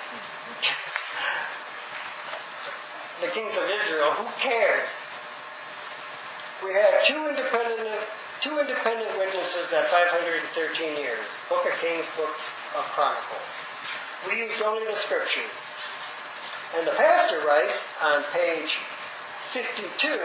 The kings of Israel, who cares? We have two independent two independent witnesses at five hundred thirteen years. Book of Kings, Book of Chronicles. We used only the scriptures. And the pastor writes on page fifty-two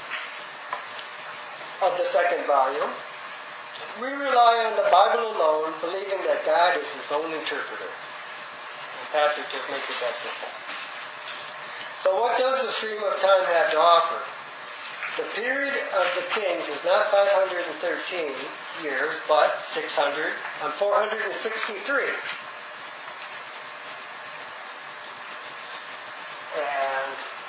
of the second volume, we rely on the Bible alone, believing that God is his own interpreter. The pastor just makes it that simple. So what does the stream of time have to offer? The period of the kings is not five hundred thirteen years, but six hundred and four hundred sixty-three. And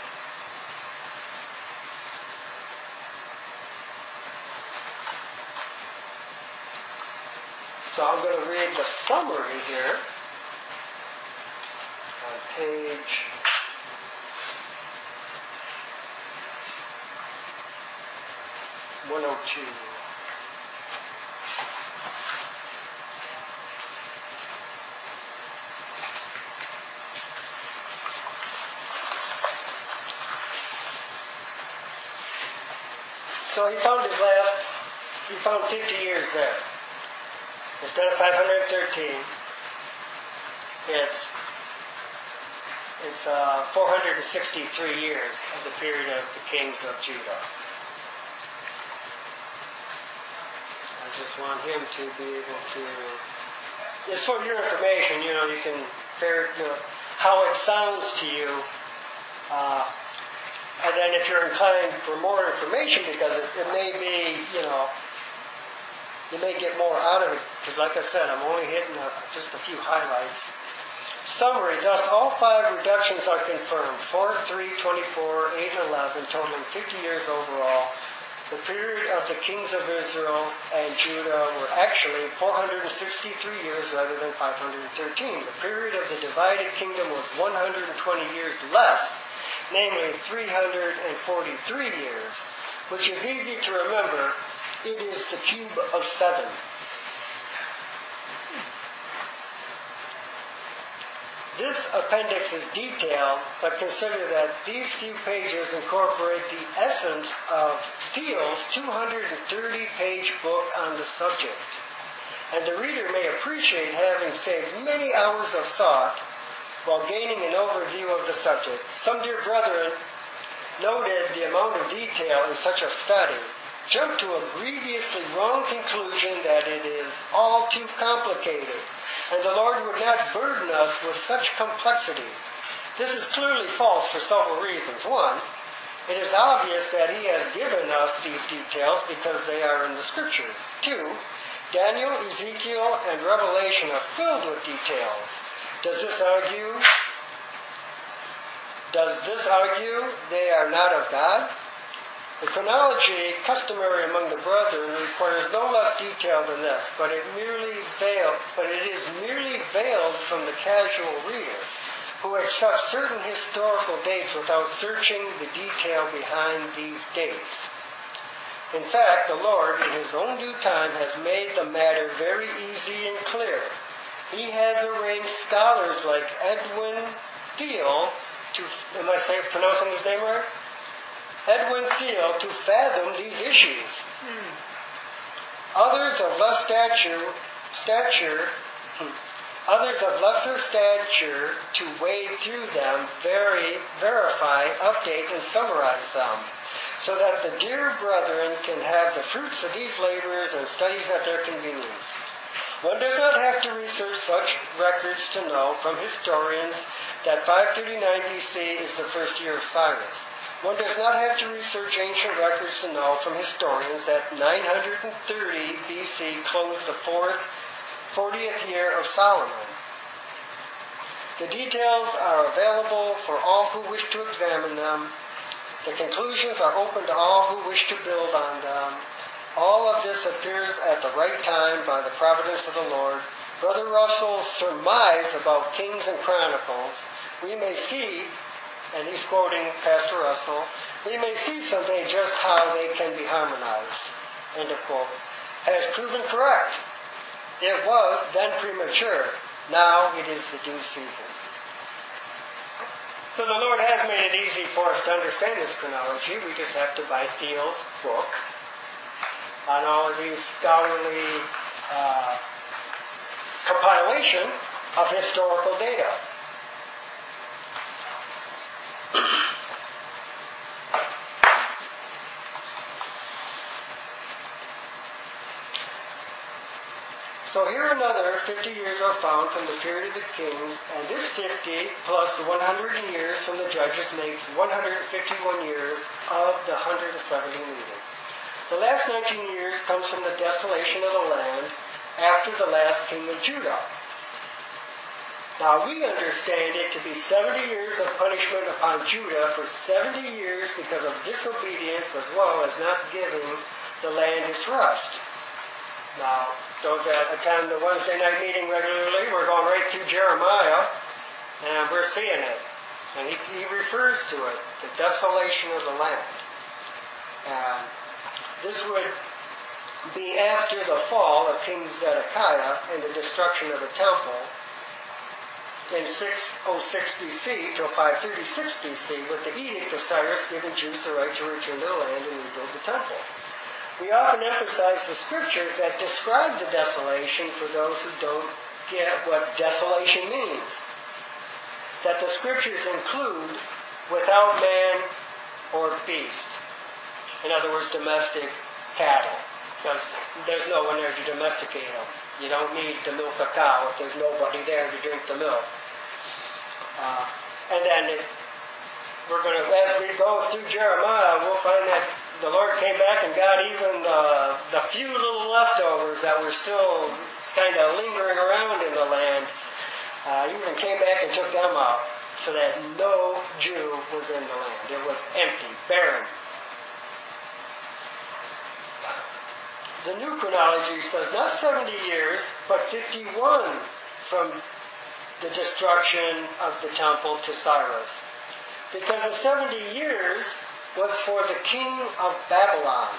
so I'm going to read the summary here on page one oh two. so he found his last, he found fifty years there. Instead of five hundred thirteen, it's, it's uh, four hundred sixty-three years of the period of the kings of Judah. I just want him to be able to, just for your information, you know, you can compare, you know, how it sounds to you. Uh, and then if you're inclined for more information, because it, it may be, you know, you may get more out of it. Because like I said, I'm only hitting a, just a few highlights. Summary, thus all five reductions are confirmed. four, three, twenty-four, eight, and eleven, totaling fifty years overall. The period of the kings of Israel and Judah were actually four hundred sixty-three years rather than five hundred thirteen. The period of the divided kingdom was one hundred twenty years less, namely three hundred forty-three years, which is easy to remember. It is the cube of seven. This appendix is detailed, but consider that these few pages incorporate the essence of Thiel's two hundred thirty page book on the subject. And the reader may appreciate having saved many hours of thought while gaining an overview of the subject. Some dear brethren noted the amount of detail in such a study, jumped to a grievously wrong conclusion that it is all too complicated, and the Lord would not burden us with such complexity. This is clearly false for several reasons. One, it is obvious that He has given us these details because they are in the Scriptures. Two, Daniel, Ezekiel, and Revelation are filled with details. Does this argue? Does this argue they are not of God? The chronology customary among the brethren requires no less detail than this, but it merely veiled, but it is merely veiled from the casual reader, who accepts certain historical dates without searching the detail behind these dates. In fact, the Lord, in His own due time, has made the matter very easy and clear. He has arranged scholars like Edwin Thiel to, am I saying, pronouncing his name right? Edwin Thiel to fathom these issues. Hmm. Others of less stature, stature, hmm, others of lesser stature to wade through them, vary, verify, update, and summarize them, so that the dear brethren can have the fruits of these labors and studies at their convenience. One does not have to research such records to know from historians that five thirty-nine B C is the first year of Cyrus. One does not have to research ancient records to know from historians that nine hundred thirty B C closed the fourth, fortieth year of Solomon. The details are available for all who wish to examine them. The conclusions are open to all who wish to build on them. All of this appears at the right time by the providence of the Lord. Brother Russell's surmise about Kings and Chronicles, we may see, and he's quoting Pastor Russell, we may see someday just how they can be harmonized, end of quote, has proven correct. It was then premature. Now it is the due season. So the Lord has made it easy for us to understand this chronology. We just have to buy Thiel's book on all of these scholarly uh, compilation of historical data. So here another fifty years are found from the period of the kings, and this fifty plus the one hundred years from the judges makes one hundred fifty-one years of the one hundred seventy needed. The last nineteen years comes from the desolation of the land after the last king of Judah. Now we understand it to be seventy years of punishment upon Judah for seventy years because of disobedience as well as not giving the land its rest. Now, those that attend the Wednesday night meeting regularly, we're going right through Jeremiah, and we're seeing it. And he, he refers to it, the desolation of the land. And this would be after the fall of King Zedekiah and the destruction of the temple in six oh six B C till five thirty-six B C, with the edict of Cyrus giving Jews the right to return to the land and rebuild the temple. we often emphasize the scriptures that describe the desolation for those who don't get what desolation means. That the scriptures include without man or beast. In other words, domestic cattle. Because there's no one there to domesticate them. You don't need to milk a cow if there's nobody there to drink the milk. Uh, and then it, we're going to, as we go through Jeremiah, we'll find that the Lord came back and got even uh, the few little leftovers that were still kind of lingering around in the land. Uh, he even came back and took them out so that no Jew was in the land. It was empty, barren. The new chronology says not seventy years, but fifty-one from the destruction of the temple to Cyrus. Because the seventy years was for the king of Babylon.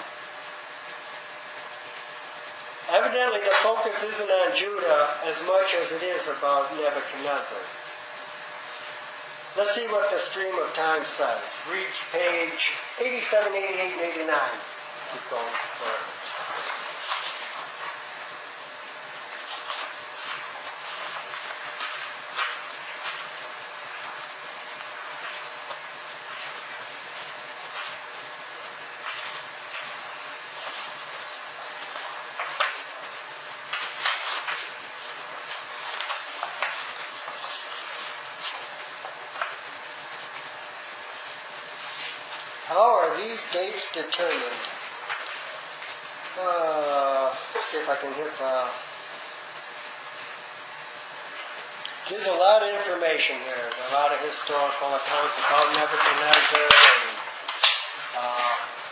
Evidently the focus isn't on Judah as much as it is about Nebuchadnezzar. Let's see what the stream of time says. Read page eighty-seven, eighty-eight, and eighty-nine. Keep going forward. How are these dates determined? Uh, let's see if I can hit the... There's a lot of information here. There's a lot of historical accounts about Nebuchadnezzar. And, uh,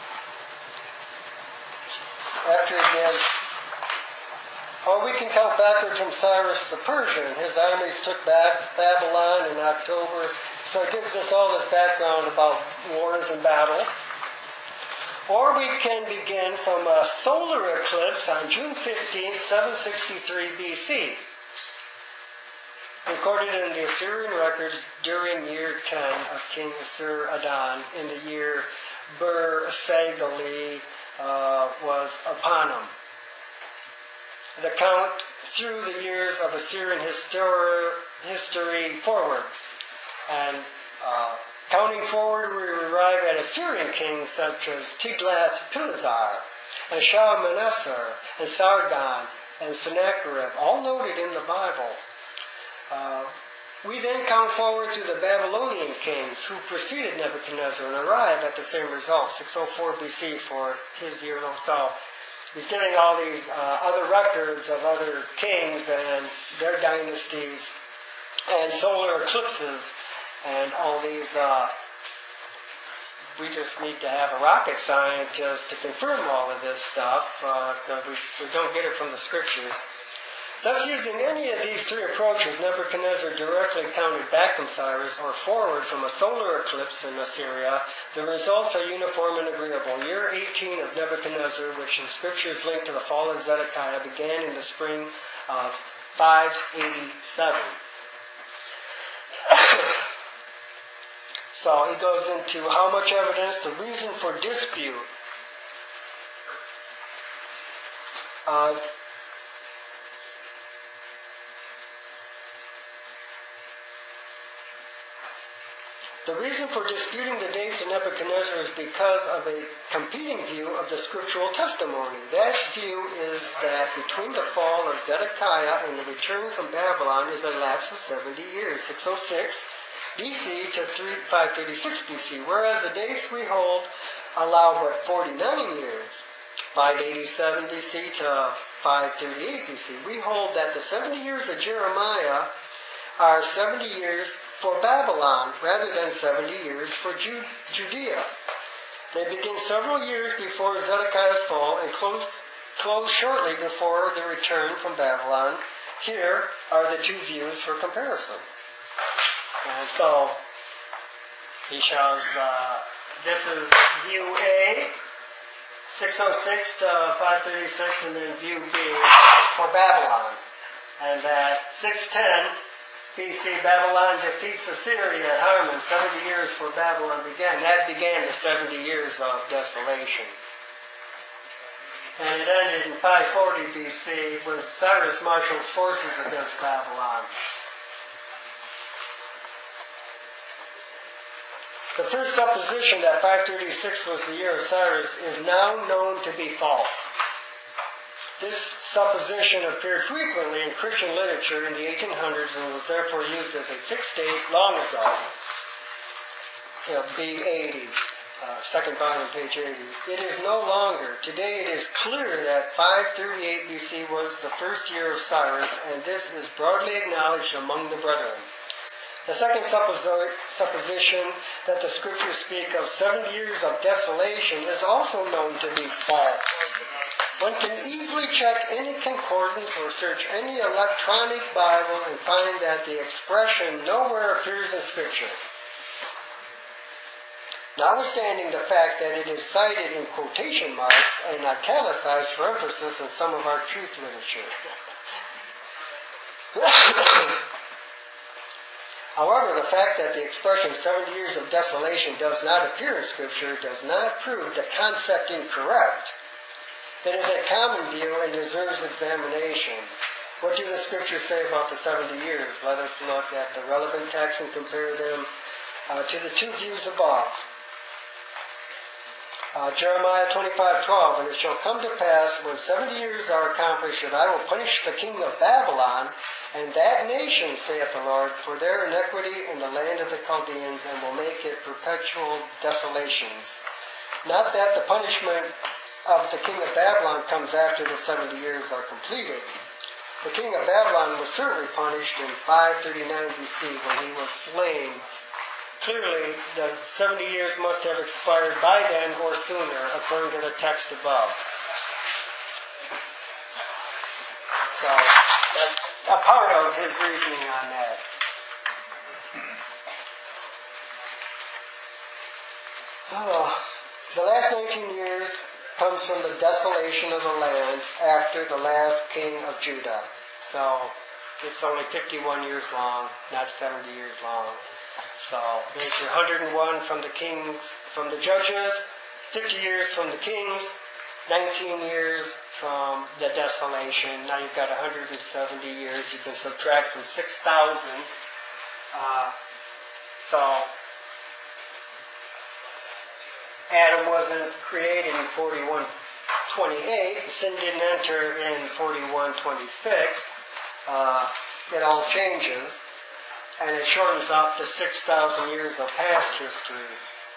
after he did... Or we can count backwards from Cyrus the Persian. His armies took back Babylon in October. So it gives us all this background about wars and battles. Or we can begin from a solar eclipse on June fifteenth, seven sixty-three B C. Recorded in the Assyrian records during year ten of King Assur-Adon in the year Bur-Sagali uh, was upon him. The count through the years of Assyrian histori- history forward. And uh, counting forward, we arrive at Assyrian kings such as Tiglath-Pileser, and Shalmaneser, and Sargon, and Sennacherib, all noted in the Bible. Uh, we then count forward to the Babylonian kings who preceded Nebuchadnezzar and arrive at the same result, six oh four B C for his year. So he's getting all these uh, other records of other kings and their dynasties and solar eclipses. And all these, uh, we just need to have a rocket scientist to confirm all of this stuff, because uh, we, we don't get it from the scriptures. Thus, using any of these three approaches, Nebuchadnezzar directly counted back from Cyrus or forward from a solar eclipse in Assyria. The results are uniform and agreeable. Year eighteen of Nebuchadnezzar, which in scriptures linked to the fall of Zedekiah, began in the spring of five eighty-seven. So he goes into how much evidence, the reason for dispute. Uh, the reason for disputing the dates of Nebuchadnezzar is because of a competing view of the scriptural testimony. That view is that between the fall of Zedekiah and the return from Babylon is a lapse of seventy years, six oh six B C to five thirty-six B C, whereas the dates we hold allow but forty-nine years, five eighty-seven B C to five thirty-eight B C. We hold that the seventy years of Jeremiah are seventy years for Babylon rather than seventy years for Ju- Judea. They begin several years before Zedekiah's fall and close, close shortly before the return from Babylon. Here are the two views for comparison. And so, he shows, uh, this is view A, six oh six to five thirty-six, and then view B for Babylon. And that six ten B C, Babylon defeats Assyria at Harmon. seventy years for Babylon began. That began the seventy years of desolation. And it ended in five forty B C when Cyrus marshaled forces against Babylon. The first supposition that five thirty-six was the year of Cyrus is now known to be false. This supposition appeared frequently in Christian literature in the eighteen hundreds and was therefore used as a fixed date long ago. You know, B eighty. Uh, second volume, page eighty. It is no longer. Today it is clear that five thirty-eight B C was the first year of Cyrus, and this is broadly acknowledged among the brethren. The second supposi- supposition that the scriptures speak of seventy years of desolation is also known to be false. One can easily check any concordance or search any electronic Bible and find that the expression nowhere appears in Scripture. Notwithstanding the fact that it is cited in quotation marks and italicized for emphasis in some of our truth literature. However, the fact that the expression seventy years of desolation does not appear in Scripture does not prove the concept incorrect. It is a common view and deserves examination. What do the Scriptures say about the seventy years? Let us look at the relevant texts and compare them uh, to the two views above. Uh, Jeremiah twenty-five twelve, and it shall come to pass when seventy years are accomplished that I will punish the king of Babylon and that nation, saith the Lord, for their iniquity in the land of the Chaldeans, and will make it perpetual desolations. Not that the punishment of the king of Babylon comes after the seventy years are completed. The king of Babylon was certainly punished in five thirty-nine B C when he was slain. Clearly, the seventy years must have expired by then or sooner, according to the text above. So, that's a part of his reasoning on that. Oh, the last nineteen years comes from the desolation of the land after the last king of Judah. So, it's only fifty-one years long, not seventy years long. So there's your one hundred one from the kings, from the judges, fifty years from the kings, nineteen years from the desolation. Now you've got one hundred seventy years. You can subtract from six thousand. Uh, so Adam wasn't created in forty-one twenty-eight. Sin didn't enter in forty-one twenty-six. Uh, it all changes. And it shortens up to six thousand years of past history.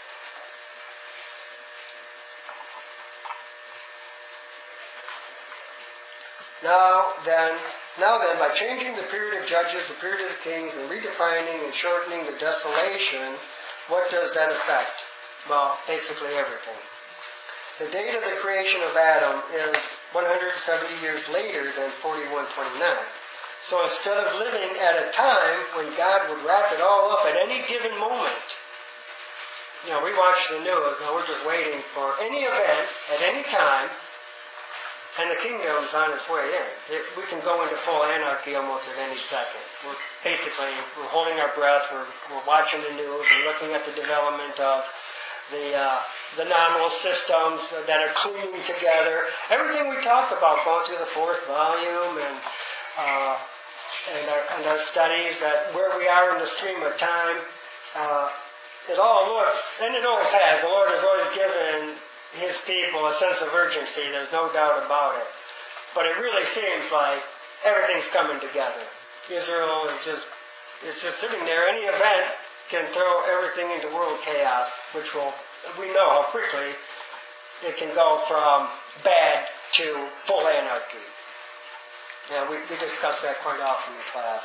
Now then, now then, by changing the period of judges, the period of the kings, and redefining and shortening the desolation, what does that affect? Well, basically everything. The date of the creation of Adam is one hundred seventy years later than forty-one twenty-nine. So instead of living at a time when God would wrap it all up at any given moment, you know, we watch the news and we're just waiting for any event at any time, and the kingdom's on its way in. It, we can go into full anarchy almost at any second. We're basically, we're holding our breath, we're, we're watching the news, we're looking at the development of the uh, the nominal systems that are clinging together. Everything we talked about going through the fourth volume and Uh, and, our, and our studies, that where we are in the stream of time, uh, it all looks, and it always has, the Lord has always given His people a sense of urgency, there's no doubt about it. But it really seems like everything's coming together. Israel is just, it's just sitting there. Any event can throw everything into world chaos, which will, we know how quickly it can go from bad to full anarchy. Yeah, we, we discuss that quite often in class.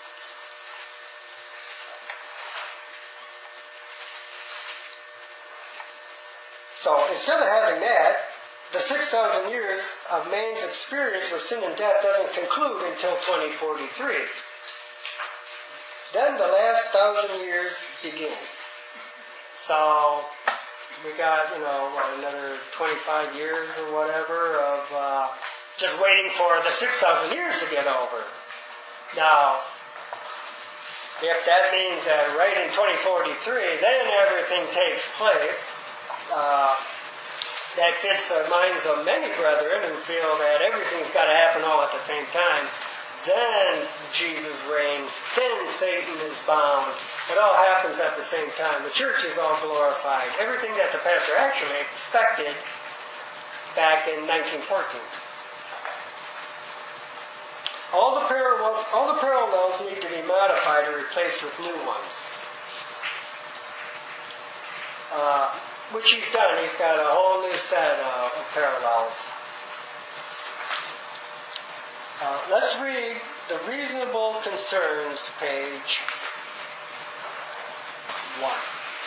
So instead of having that, the six thousand years of man's experience with sin and death doesn't conclude until twenty forty-three. Then the last thousand years begin. So we got, you know, what, another twenty-five years or whatever of uh, just waiting for the six thousand years to get over. Now, if that means that right in twenty forty-three, then everything takes place, uh, that fits the minds of many brethren who feel that everything's got to happen all at the same time. Then Jesus reigns. Then Satan is bound. It all happens at the same time. The church is all glorified. Everything that the pastor actually expected back in nineteen fourteen. All the parallels, all the parallels need to be modified or replaced with new ones. Uh, which he's done. He's got a whole new set of, of parallels. Uh, let's read the Reasonable Concerns, page one.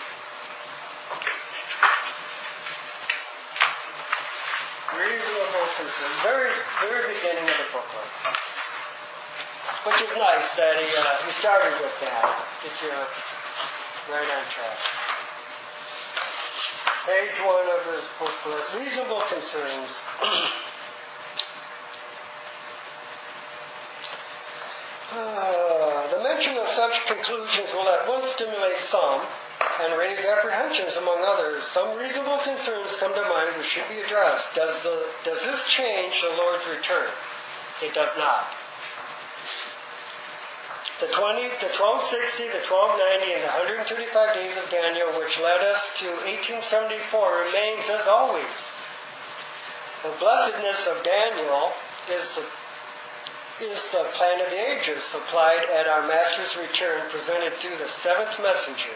Reasonable Concerns, very, very beginning of the booklet. Which is nice that he uh, he started with that. Gets you right on track. Page one of his booklet, Reasonable Concerns. Uh, the mention of such conclusions will at once stimulate some and raise apprehensions among others. Some reasonable concerns come to mind which should be addressed. Does, the, does this change the Lord's return? It does not. The twenty, the twelve sixty, the twelve ninety, and the one hundred thirty-five days of Daniel, which led us to eighteen seventy-four, remains as always. The blessedness of Daniel is the is the plan of the ages supplied at our Master's return, presented through the seventh messenger.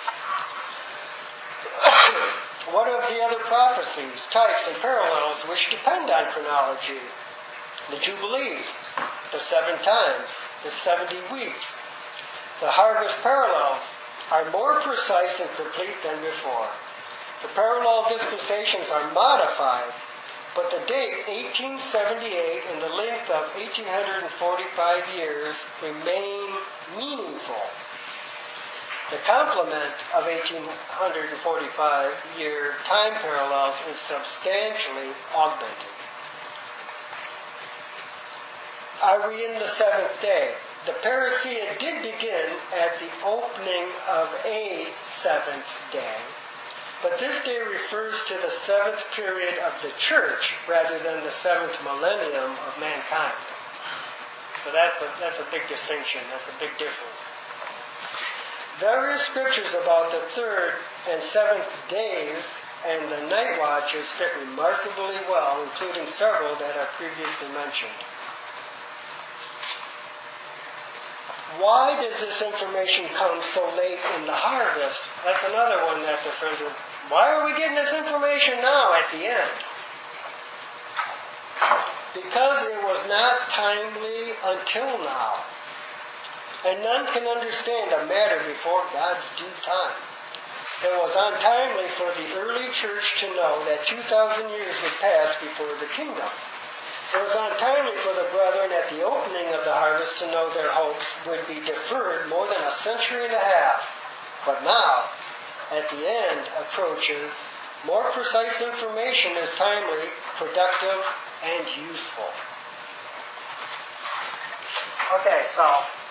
What of the other prophecies, types, and parallels which depend on chronology? The Jubilees, the seven times, the seventy weeks. The harvest parallels are more precise and complete than before. The parallel dispensations are modified, but the date eighteen seventy-eight and the length of eighteen forty-five years remain meaningful. The complement of eighteen forty-five year time parallels is substantially augmented. Are we in the seventh day? The parousia did begin at the opening of a seventh day, but this day refers to the seventh period of the church rather than the seventh millennium of mankind. So that's a, that's a big distinction. That's a big difference. Various scriptures about the third and seventh days and the night watches fit remarkably well, including several that are previously mentioned. Why does this information come so late in the harvest? That's another one that the friends are, why are we getting this information now at the end? Because it was not timely until now. And none can understand a matter before God's due time. It was untimely for the early church to know that two thousand years would pass before the kingdom. It was untimely for the brethren at the opening of the harvest to know their hopes would be deferred more than a century and a half. But now, at the end approaches, more precise information is timely, productive, and useful. Okay, so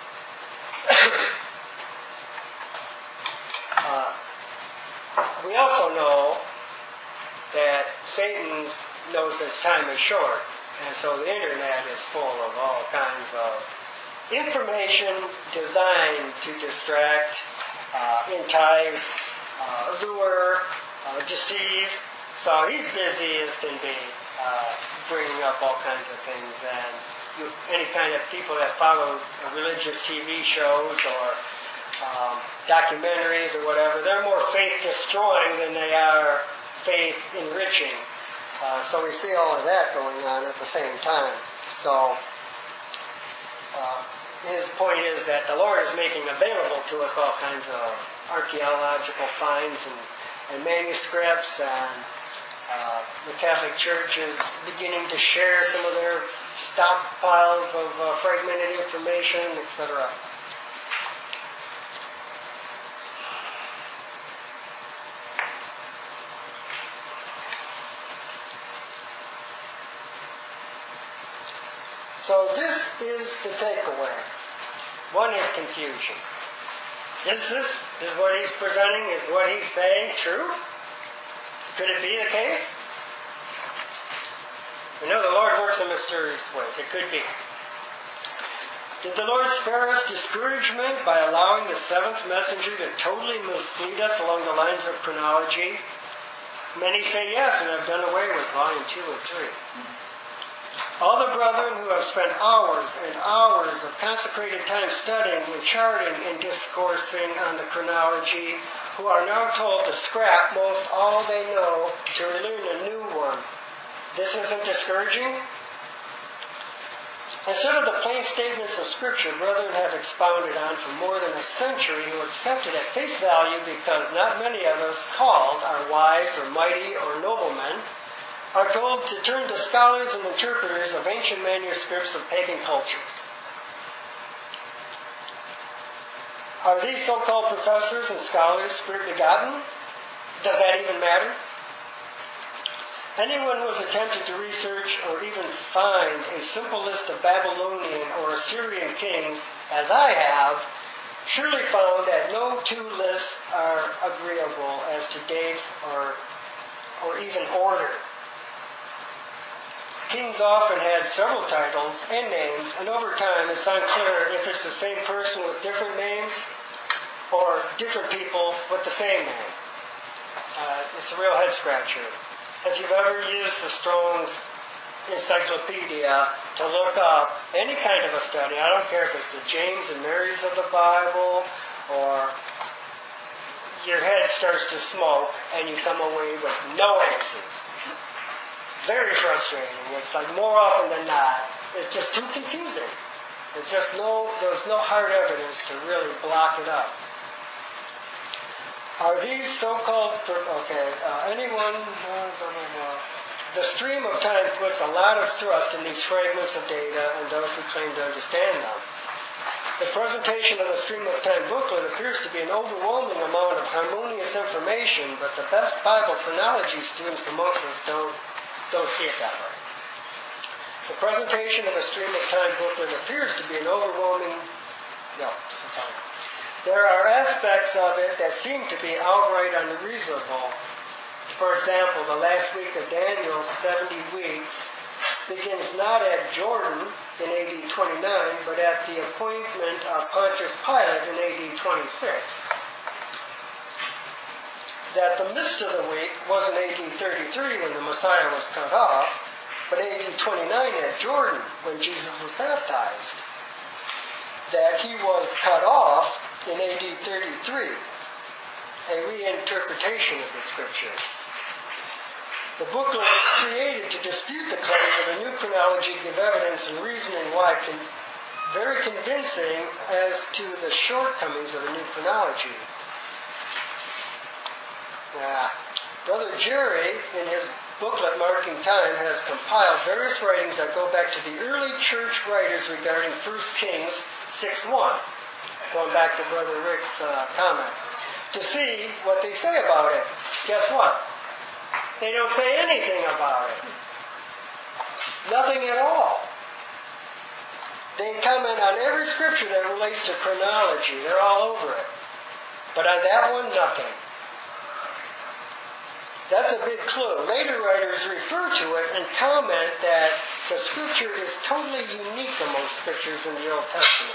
uh, we also know that Satan knows that time is short. And so the internet is full of all kinds of information designed to distract, uh, entice, uh, lure, uh, deceive. So he's busy as can be, uh, bringing up all kinds of things. And you, any kind of people that follow religious T V shows or um, documentaries or whatever, they're more faith-destroying than they are faith-enriching. Uh, so we see all of that going on at the same time. So uh, his point is that the Lord is making available to us all kinds of archaeological finds and, and manuscripts, and uh, the Catholic Church is beginning to share some of their stockpiles of uh, fragmented information, et cetera. So this is the takeaway. One is confusion. Is this, is what he's presenting, is what he's saying true? Could it be the case? We know the Lord works in mysterious ways. It could be. Did the Lord spare us discouragement by allowing the seventh messenger to totally mislead us along the lines of chronology? Many say yes and have done away with volume two and three. All the brethren who have spent hours and hours of consecrated time studying and charting and discoursing on the chronology, who are now told to scrap most all they know to learn a new one. This isn't discouraging? Instead of the plain statements of Scripture, brethren have expounded on for more than a century who accepted at face value because not many of us called are wise or mighty or noblemen, are told to turn to scholars and interpreters of ancient manuscripts of pagan cultures. Are these so-called professors and scholars spirit-begotten? Does that even matter? Anyone who has attempted to research or even find a simple list of Babylonian or Assyrian kings, as I have, surely found that no two lists are agreeable as to dates or, or even order. Kings often had several titles and names, and over time it's unclear if it's the same person with different names or different people with the same name. Uh, it's a real head-scratcher. If you've ever used the Strong's Encyclopedia to look up any kind of a study, I don't care if it's the James and Marys of the Bible, or your head starts to smoke and you come away with no answers. Very frustrating. It's like more often than not, it's just too confusing. There's just no, there's no hard evidence to really block it up. Are these so-called, okay, uh, anyone, uh, the stream of time puts a lot of thrust in these fragments of data and those who claim to understand them. The presentation of the stream of time booklet appears to be an overwhelming amount of harmonious information, but the best Bible chronology students amongst us don't, don't see it that way. The presentation of the stream of time booklet appears to be an overwhelming, no, sorry. There are aspects of it that seem to be outright unreasonable. For example, the last week of Daniel's seventy weeks begins not at Jordan in A D twenty-nine, but at the appointment of Pontius Pilate in A D twenty-six. That the midst of the week wasn't A D thirty-three when the Messiah was cut off, but A D twenty-nine at Jordan when Jesus was baptized. That he was cut off in A D thirty-three, a reinterpretation of the Scripture. The booklet was created to dispute the claims of a new chronology, give evidence and reasoning why con- very convincing as to the shortcomings of the new chronology. Now, Brother Jerry, in his booklet Marking Time, has compiled various writings that go back to the early church writers regarding First Kings six one. Going back to Brother Rick's uh, comment, to see what they say about it. Guess what? They don't say anything about it. Nothing at all. They comment on every scripture that relates to chronology. They're all over it. But on that one, nothing. That's a big clue. Later writers refer to it and comment that the scripture is totally unique among scriptures in the Old Testament.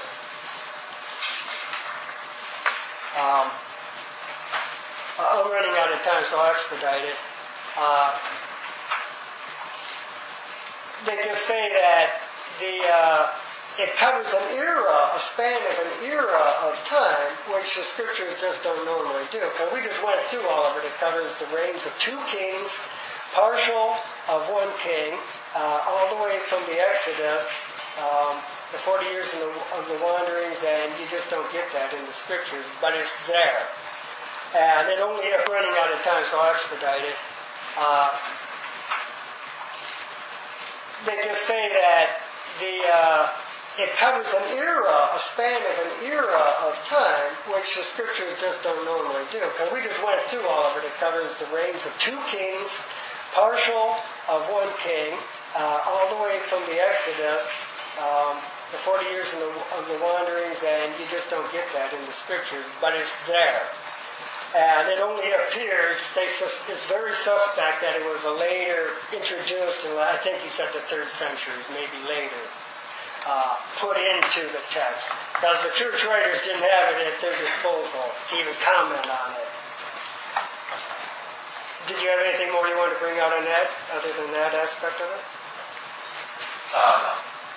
Um, I'm running out of time, so I'll expedite it. Uh, they just say that the uh, it covers an era, a span of an era of time, which the scriptures just don't normally do. Because we just went through all of it. It covers the reigns of two kings, partial of one king, uh, all the way from the Exodus, um, the forty years of the, of the wanderings, and you just don't get that in the scriptures, but it's there. And it only ended up running out of time, so I'll expedite it. Uh, they just say that the uh, it covers an era, a span of an era of time, which the scriptures just don't normally do. Because we just went through all of it. It covers the reigns of two kings, partial of one king, uh, all the way from the Exodus, um, the forty years of the, of the wanderings, and you just don't get that in the scriptures, but it's there. And it only appears, they, sus- it's very suspect that it was a later introduced, in, I think he said the third century, maybe later, uh, put into the text. Because the church writers didn't have it at their disposal to even comment on it. Did you have anything more you wanted to bring out on that, other than that aspect of it? Uh, no.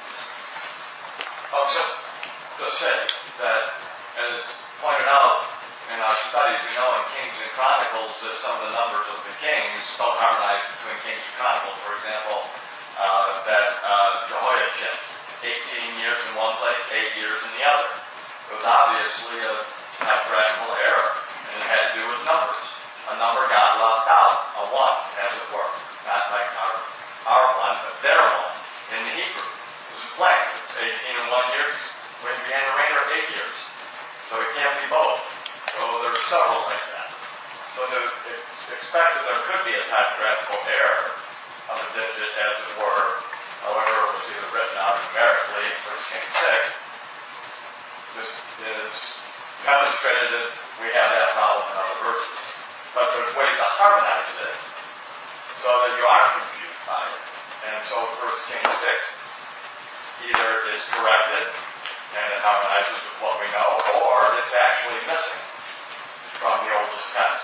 Oh, just to say that, as pointed out in our studies, we know in Kings and Chronicles that some of the numbers of the kings don't harmonize between Kings and Chronicles. For example, uh, that uh, Jehoiachin, eighteen years in one place, eight years in the other. It was obviously a typographical error, and it had to do with numbers. A number got left out, a one, as it were. Not like our, our one, but their one in the Hebrew. It was blank. It's eighteen in one year, when it began to rain, or eight years. So it can't be both. So there's several like that. So to expect that there could be a typographical error of a digit, as it were, however it was either written out numerically in First Kings six, this is demonstrated that we have that problem in other verses. But there's ways to harmonize it so that you aren't confused by it. And so First Kings six either is corrected and it harmonizes with what we know, or it's actually missing from the oldest text.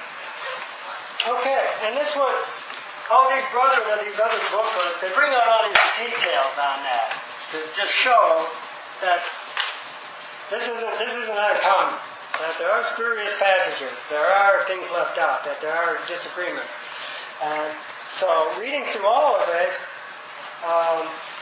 Okay, and this one, all these brothers of these other booklets, they bring out all these details on that to just show that this isn't, this isn't uncommon, that there are spurious passages, there are things left out, that there are disagreements. And so reading through all of it, um,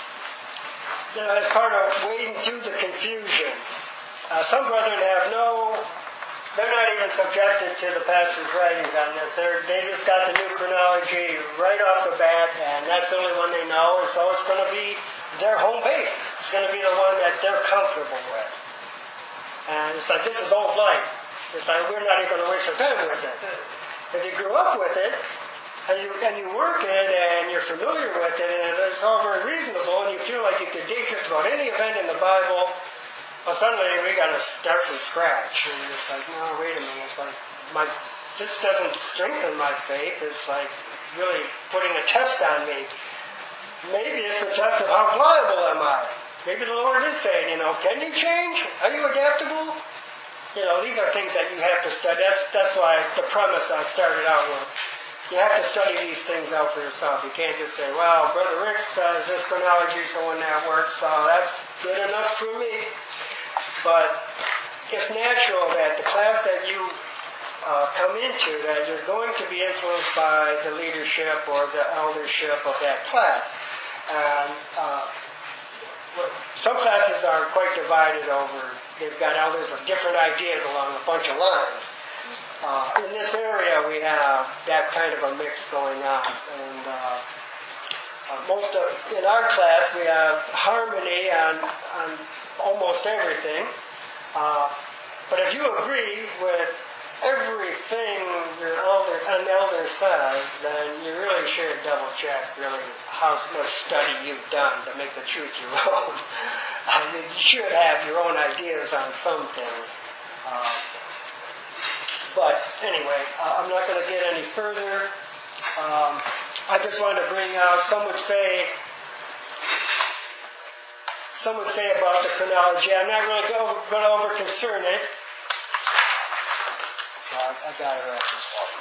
you know, as part of wading through the confusion, uh, some brethren have no, they're not even subjected to the pastor's writings on this. They're, they just got the new chronology right off the bat, and that's the only one they know, and so it's going to be their home base. It's going to be the one that they're comfortable with. And it's like, this is old life. It's like, we're not even going to waste our time with it. If you grew up with it, and you, and you work it, and you're familiar with it, and it's all very reasonable, and you feel like you could date just about any event in the Bible, well, suddenly we got to start from scratch. And it's like, no, wait a minute. It's like, my, this doesn't strengthen my faith. It's like really putting a test on me. Maybe it's a test of how pliable am I. Maybe the Lord is saying, you know, can you change? Are you adaptable? You know, these are things that you have to study. That's, that's why the premise I started out with. You have to study these things out for yourself. You can't just say, well, Brother Rick says this chronology, so when that works, so that's good enough for me. But it's natural that the class that you uh, come into, that you're going to be influenced by the leadership or the eldership of that class. And uh, some classes are quite divided over, they've got elders of different ideas along a bunch of lines. Uh, in this area, we have that kind of a mix going on, and uh, uh, most of in our class we have harmony on, on almost everything. Uh, but if you agree with everything your elder, an elder says, then you really should double check really how much study you've done to make the truth your own. I mean, you should have your own ideas on some things. Uh, But anyway, uh, I'm not going to get any further. Um, I just wanted to bring out, some would say, some would say about the chronology. I'm not really going to over concern it. Well, I, I got it right.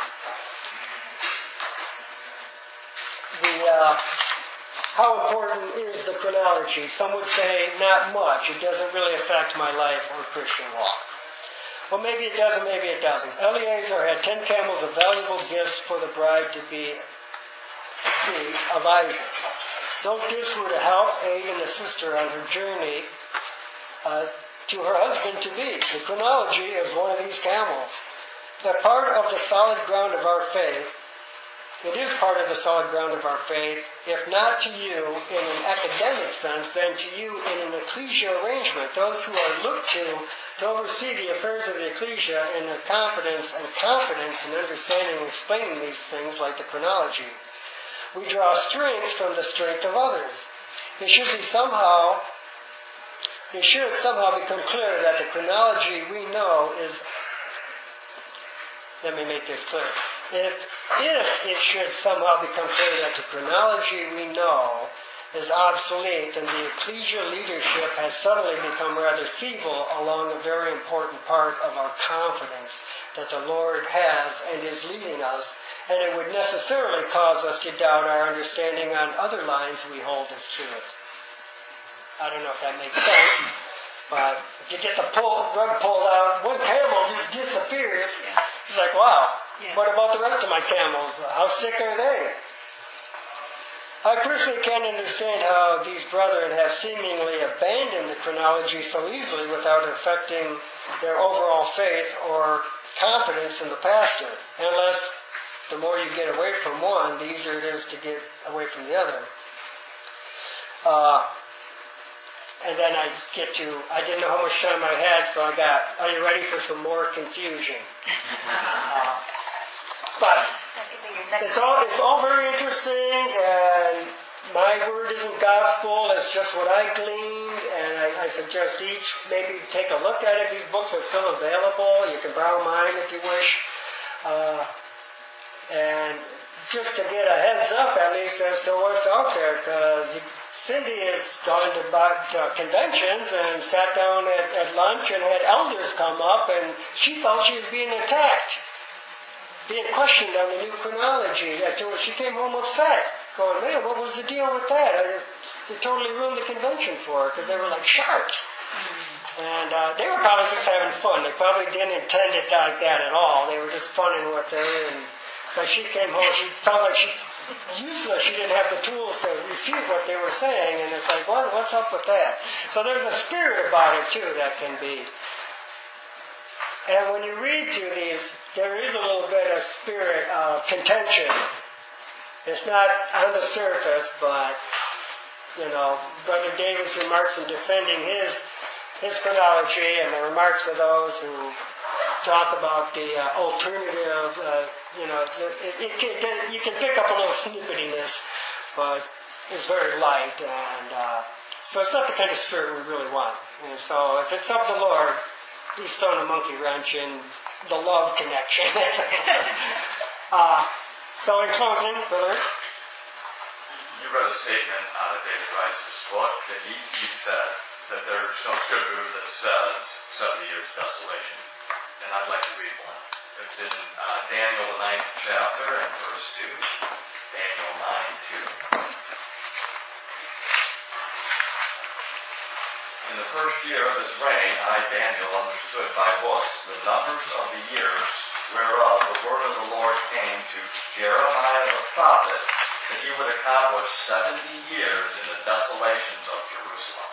The uh, how important is the chronology? Some would say not much. It doesn't really affect my life or Christian walk. Well, maybe it does, and maybe it doesn't. Eleazar had ten camels of valuable gifts for the bride to be of Isaac. Those gifts were to help aid in the sister on her journey uh, to her husband-to-be. The chronology is one of these camels. The part of the solid ground of our faith, it is part of the solid ground of our faith, if not to you in an academic sense, then to you in an ecclesia arrangement. Those who are looked to to oversee the affairs of the ecclesia in their confidence and confidence in understanding and explaining these things like the chronology. We draw strength from the strength of others. It should be somehow, it should somehow become clear that the chronology we know is let me make this clear. If, if it should somehow become clear that the chronology we know is obsolete and the ecclesial leadership has suddenly become rather feeble along a very important part of our confidence that the Lord has and is leading us, and it would necessarily cause us to doubt our understanding on other lines we hold as truth. I don't know if that makes sense, but if you get the pull, rug pulled out, one camel just disappears. Yeah. It's like, wow, Yeah. what about the rest of my camels? How sick are they? I personally can't understand how these brethren have seemingly abandoned the chronology so easily without affecting their overall faith or confidence in the pastor. Unless the more you get away from one, the easier it is to get away from the other. Uh, and then I get to, I didn't know how much time I had, so I got, are you ready for some more confusion? Uh, but it's all, it's all very interesting, and my word isn't gospel, it's just what I gleaned, and I, I suggest each maybe take a look at it. These books are still available. You can borrow mine if you wish. Uh, and just to get a heads up, at least, as to what's out there, because Cindy has gone to uh, conventions and sat down at, at lunch and had elders come up, and she felt she was being attacked, being questioned on the new chronology. She came home upset, going, man, what was the deal with that? I just, it totally ruined the convention for her, because they were like sharks. And uh, they were probably just having fun. They probably didn't intend it like that at all. They were just funning with her. And but she came home, she felt like she useless. She didn't have the tools to refute what they were saying. And it's like, what? What's up with that? So there's a spirit about it, too, that can be. And when you read through these, there is a little bit of spirit of contention. It's not on the surface, but, you know, Brother David's remarks in defending his his chronology and the remarks of those who talk about the uh, alternative, uh, you know, it, it, it, you can pick up a little snippetiness, but it's very light, and uh, so it's not the kind of spirit we really want. And so if it's of the Lord, he's throwing a monkey wrench in the love connection. uh, so in closing, Brother? You read a statement out of David Rice's book that he, he said that there's no scripture that says seventy years desolation. And I'd like to read one. It's in uh, Daniel, the ninth chapter, and verse two. Daniel nine two. In the first year of his reign, I, Daniel, understood by books the numbers of the years whereof the word of the Lord came to Jeremiah the prophet, that he would accomplish seventy years in the desolations of Jerusalem.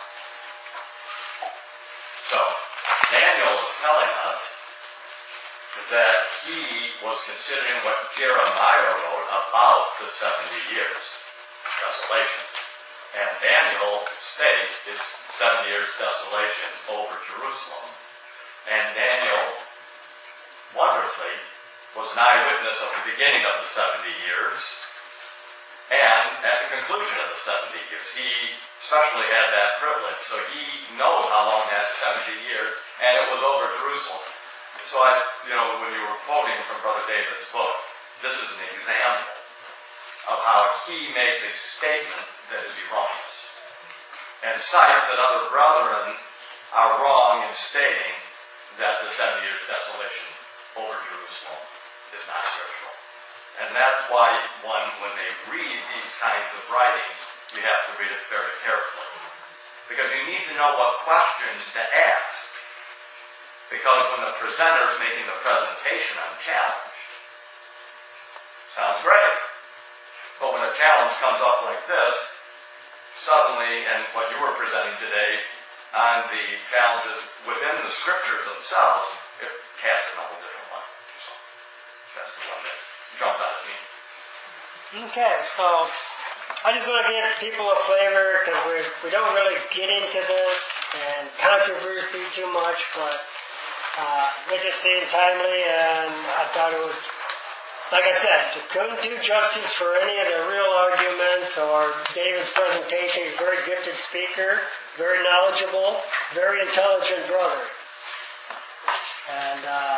So, Daniel is telling us that he was considering what Jeremiah wrote about the seventy years desolation. And Daniel states it's seven years desolation over Jerusalem. And Daniel, wonderfully, was an eyewitness of the beginning of the seventy years and at the conclusion of the seventy years. He especially had that privilege, so he knows how long that seventy years, and it was over Jerusalem. So I, you know, when you were quoting from Brother David's book, this is an example of how he makes a statement that is erroneous, and cites that other brethren are wrong in stating that the seventy years desolation over Jerusalem is not scriptural. And that's why one, when they read these kinds of writings, you have to read it very carefully. Because you need to know what questions to ask. Because when the presenter is making the presentation, I'm challenged. Sounds great. But when a challenge comes up like this, suddenly, and what you were presenting today, on the challenges within the scriptures themselves, it casts a whole different light. So, that's the one that jumped out at me. Okay, so I just want to give people a flavor, because we we don't really get into this and controversy too much, but uh, it just seemed timely, and I thought it was, like I said, to couldn't do justice for any of the real arguments or David's presentation. He's a very gifted speaker, very knowledgeable, very intelligent brother. And uh,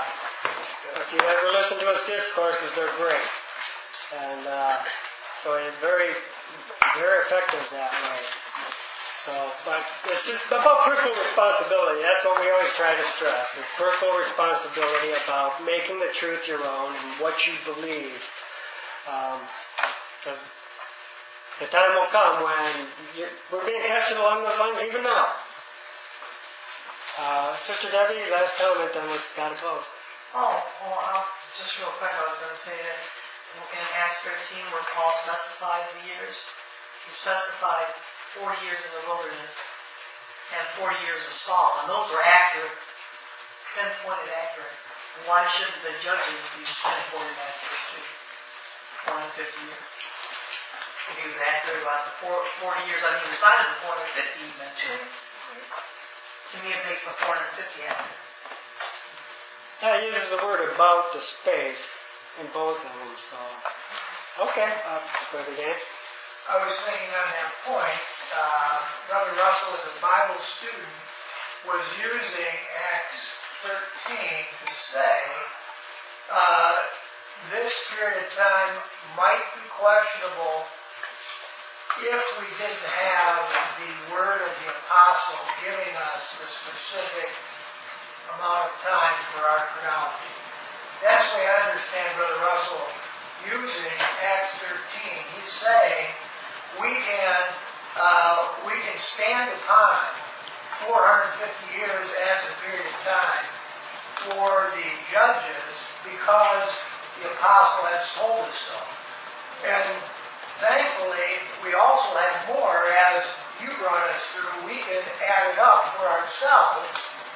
If you ever listen to his discourses, they're great. And uh, so it's very, very effective that way. So, but it's just about personal responsibility. That's what we always try to stress. It's personal responsibility about making the truth your own and what you believe. Because um, the time will come when you're, we're being tested along those lines even now. Uh, Sister Debbie, last comment, then we've got to close. Oh, well, I'll, just real quick, I was going to say that in Acts thirteen, where Paul specifies the years, he specified forty years in the wilderness and forty years of Saul, and those were accurate, pinpointed accurate. Why shouldn't the judges be pinpointed accurate too? four hundred fifty years. If he was accurate about the forty years, I mean, he recited the four hundred fifty even too. To me, it makes the four hundred fifty accurate. Yeah, he uses the word about the space in both of them, so. Okay, uh, Brother Dan. I was thinking on that point, uh, Brother Russell, as a Bible student, was using Acts thirteen to say uh, this period of time might be questionable if we didn't have the word of the apostle giving us the specific amount of time for our chronology. That's the way I understand Brother Russell using Acts thirteen. He's saying we can uh, we can stand upon four hundred fifty years as a period of time for the judges because the apostle has told us so. And thankfully, we also have more, as you brought us through. We can add it up for ourselves,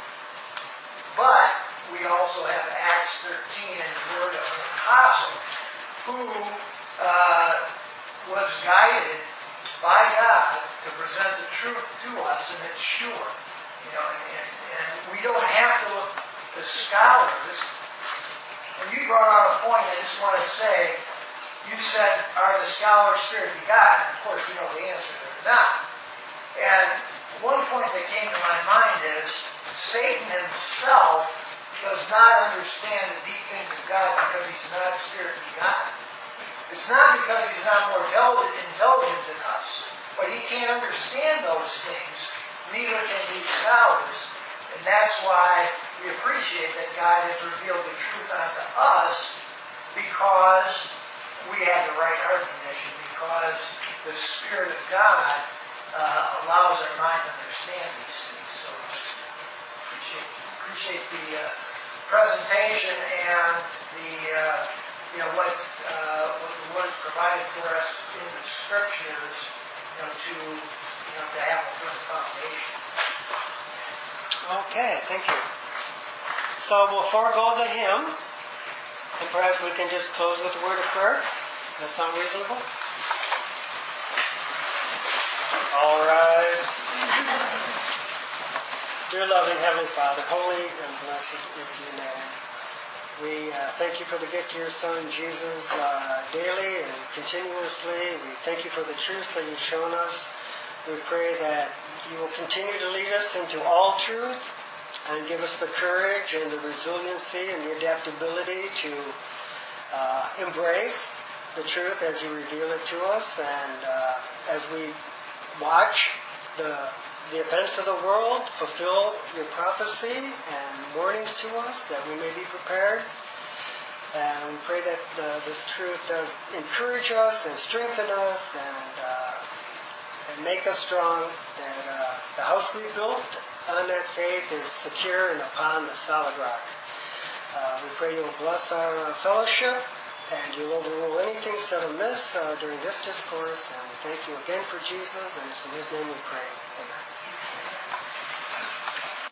but we also have Acts thirteen and the word of the apostle, who uh, was guided by God to present the truth to us, and it's sure. You know, and, and, and we don't have to look to scholars. And you brought out a point I just want to say. You said, are the scholars spirit begotten? Of course, you know the answer, they're not. And one point that came to my mind is Satan himself does not understand the deep things of God because he's not spirit begotten. It's not because he's not more intelligent than us, but he can't understand those things. Neither can these scholars. And that's why we appreciate that God has revealed the truth unto us, because we have the right heart condition, because the Spirit of God uh, allows our mind to understand these things. So appreciate appreciate the uh, presentation and the uh, you know what uh, what the Word provided for us in the Scriptures, you know, to you know to have a firm foundation. Okay, thank you. So we'll forego the hymn, and perhaps we can just close with a word of prayer. Does that sound reasonable? All right. Dear loving Heavenly Father, holy and blessed is your name. We uh, thank you for the gift of your Son, Jesus, uh, daily and continuously. We thank you for the truths that you've shown us. We pray that you will continue to lead us into all truth and give us the courage and the resiliency and the adaptability to uh, embrace the truth as you reveal it to us. And uh, as we watch the the events of the world fulfill your prophecy and warnings to us, that we may be prepared. And we pray that uh, this truth does encourage us and strengthen us and uh, and make us strong, that uh, the house we built on that faith is secure and upon the solid rock. Uh, we pray you will bless our uh, fellowship, and you'll overrule anything said amiss uh, during this discourse. And we thank you again for Jesus, and it's in his name we pray. Amen.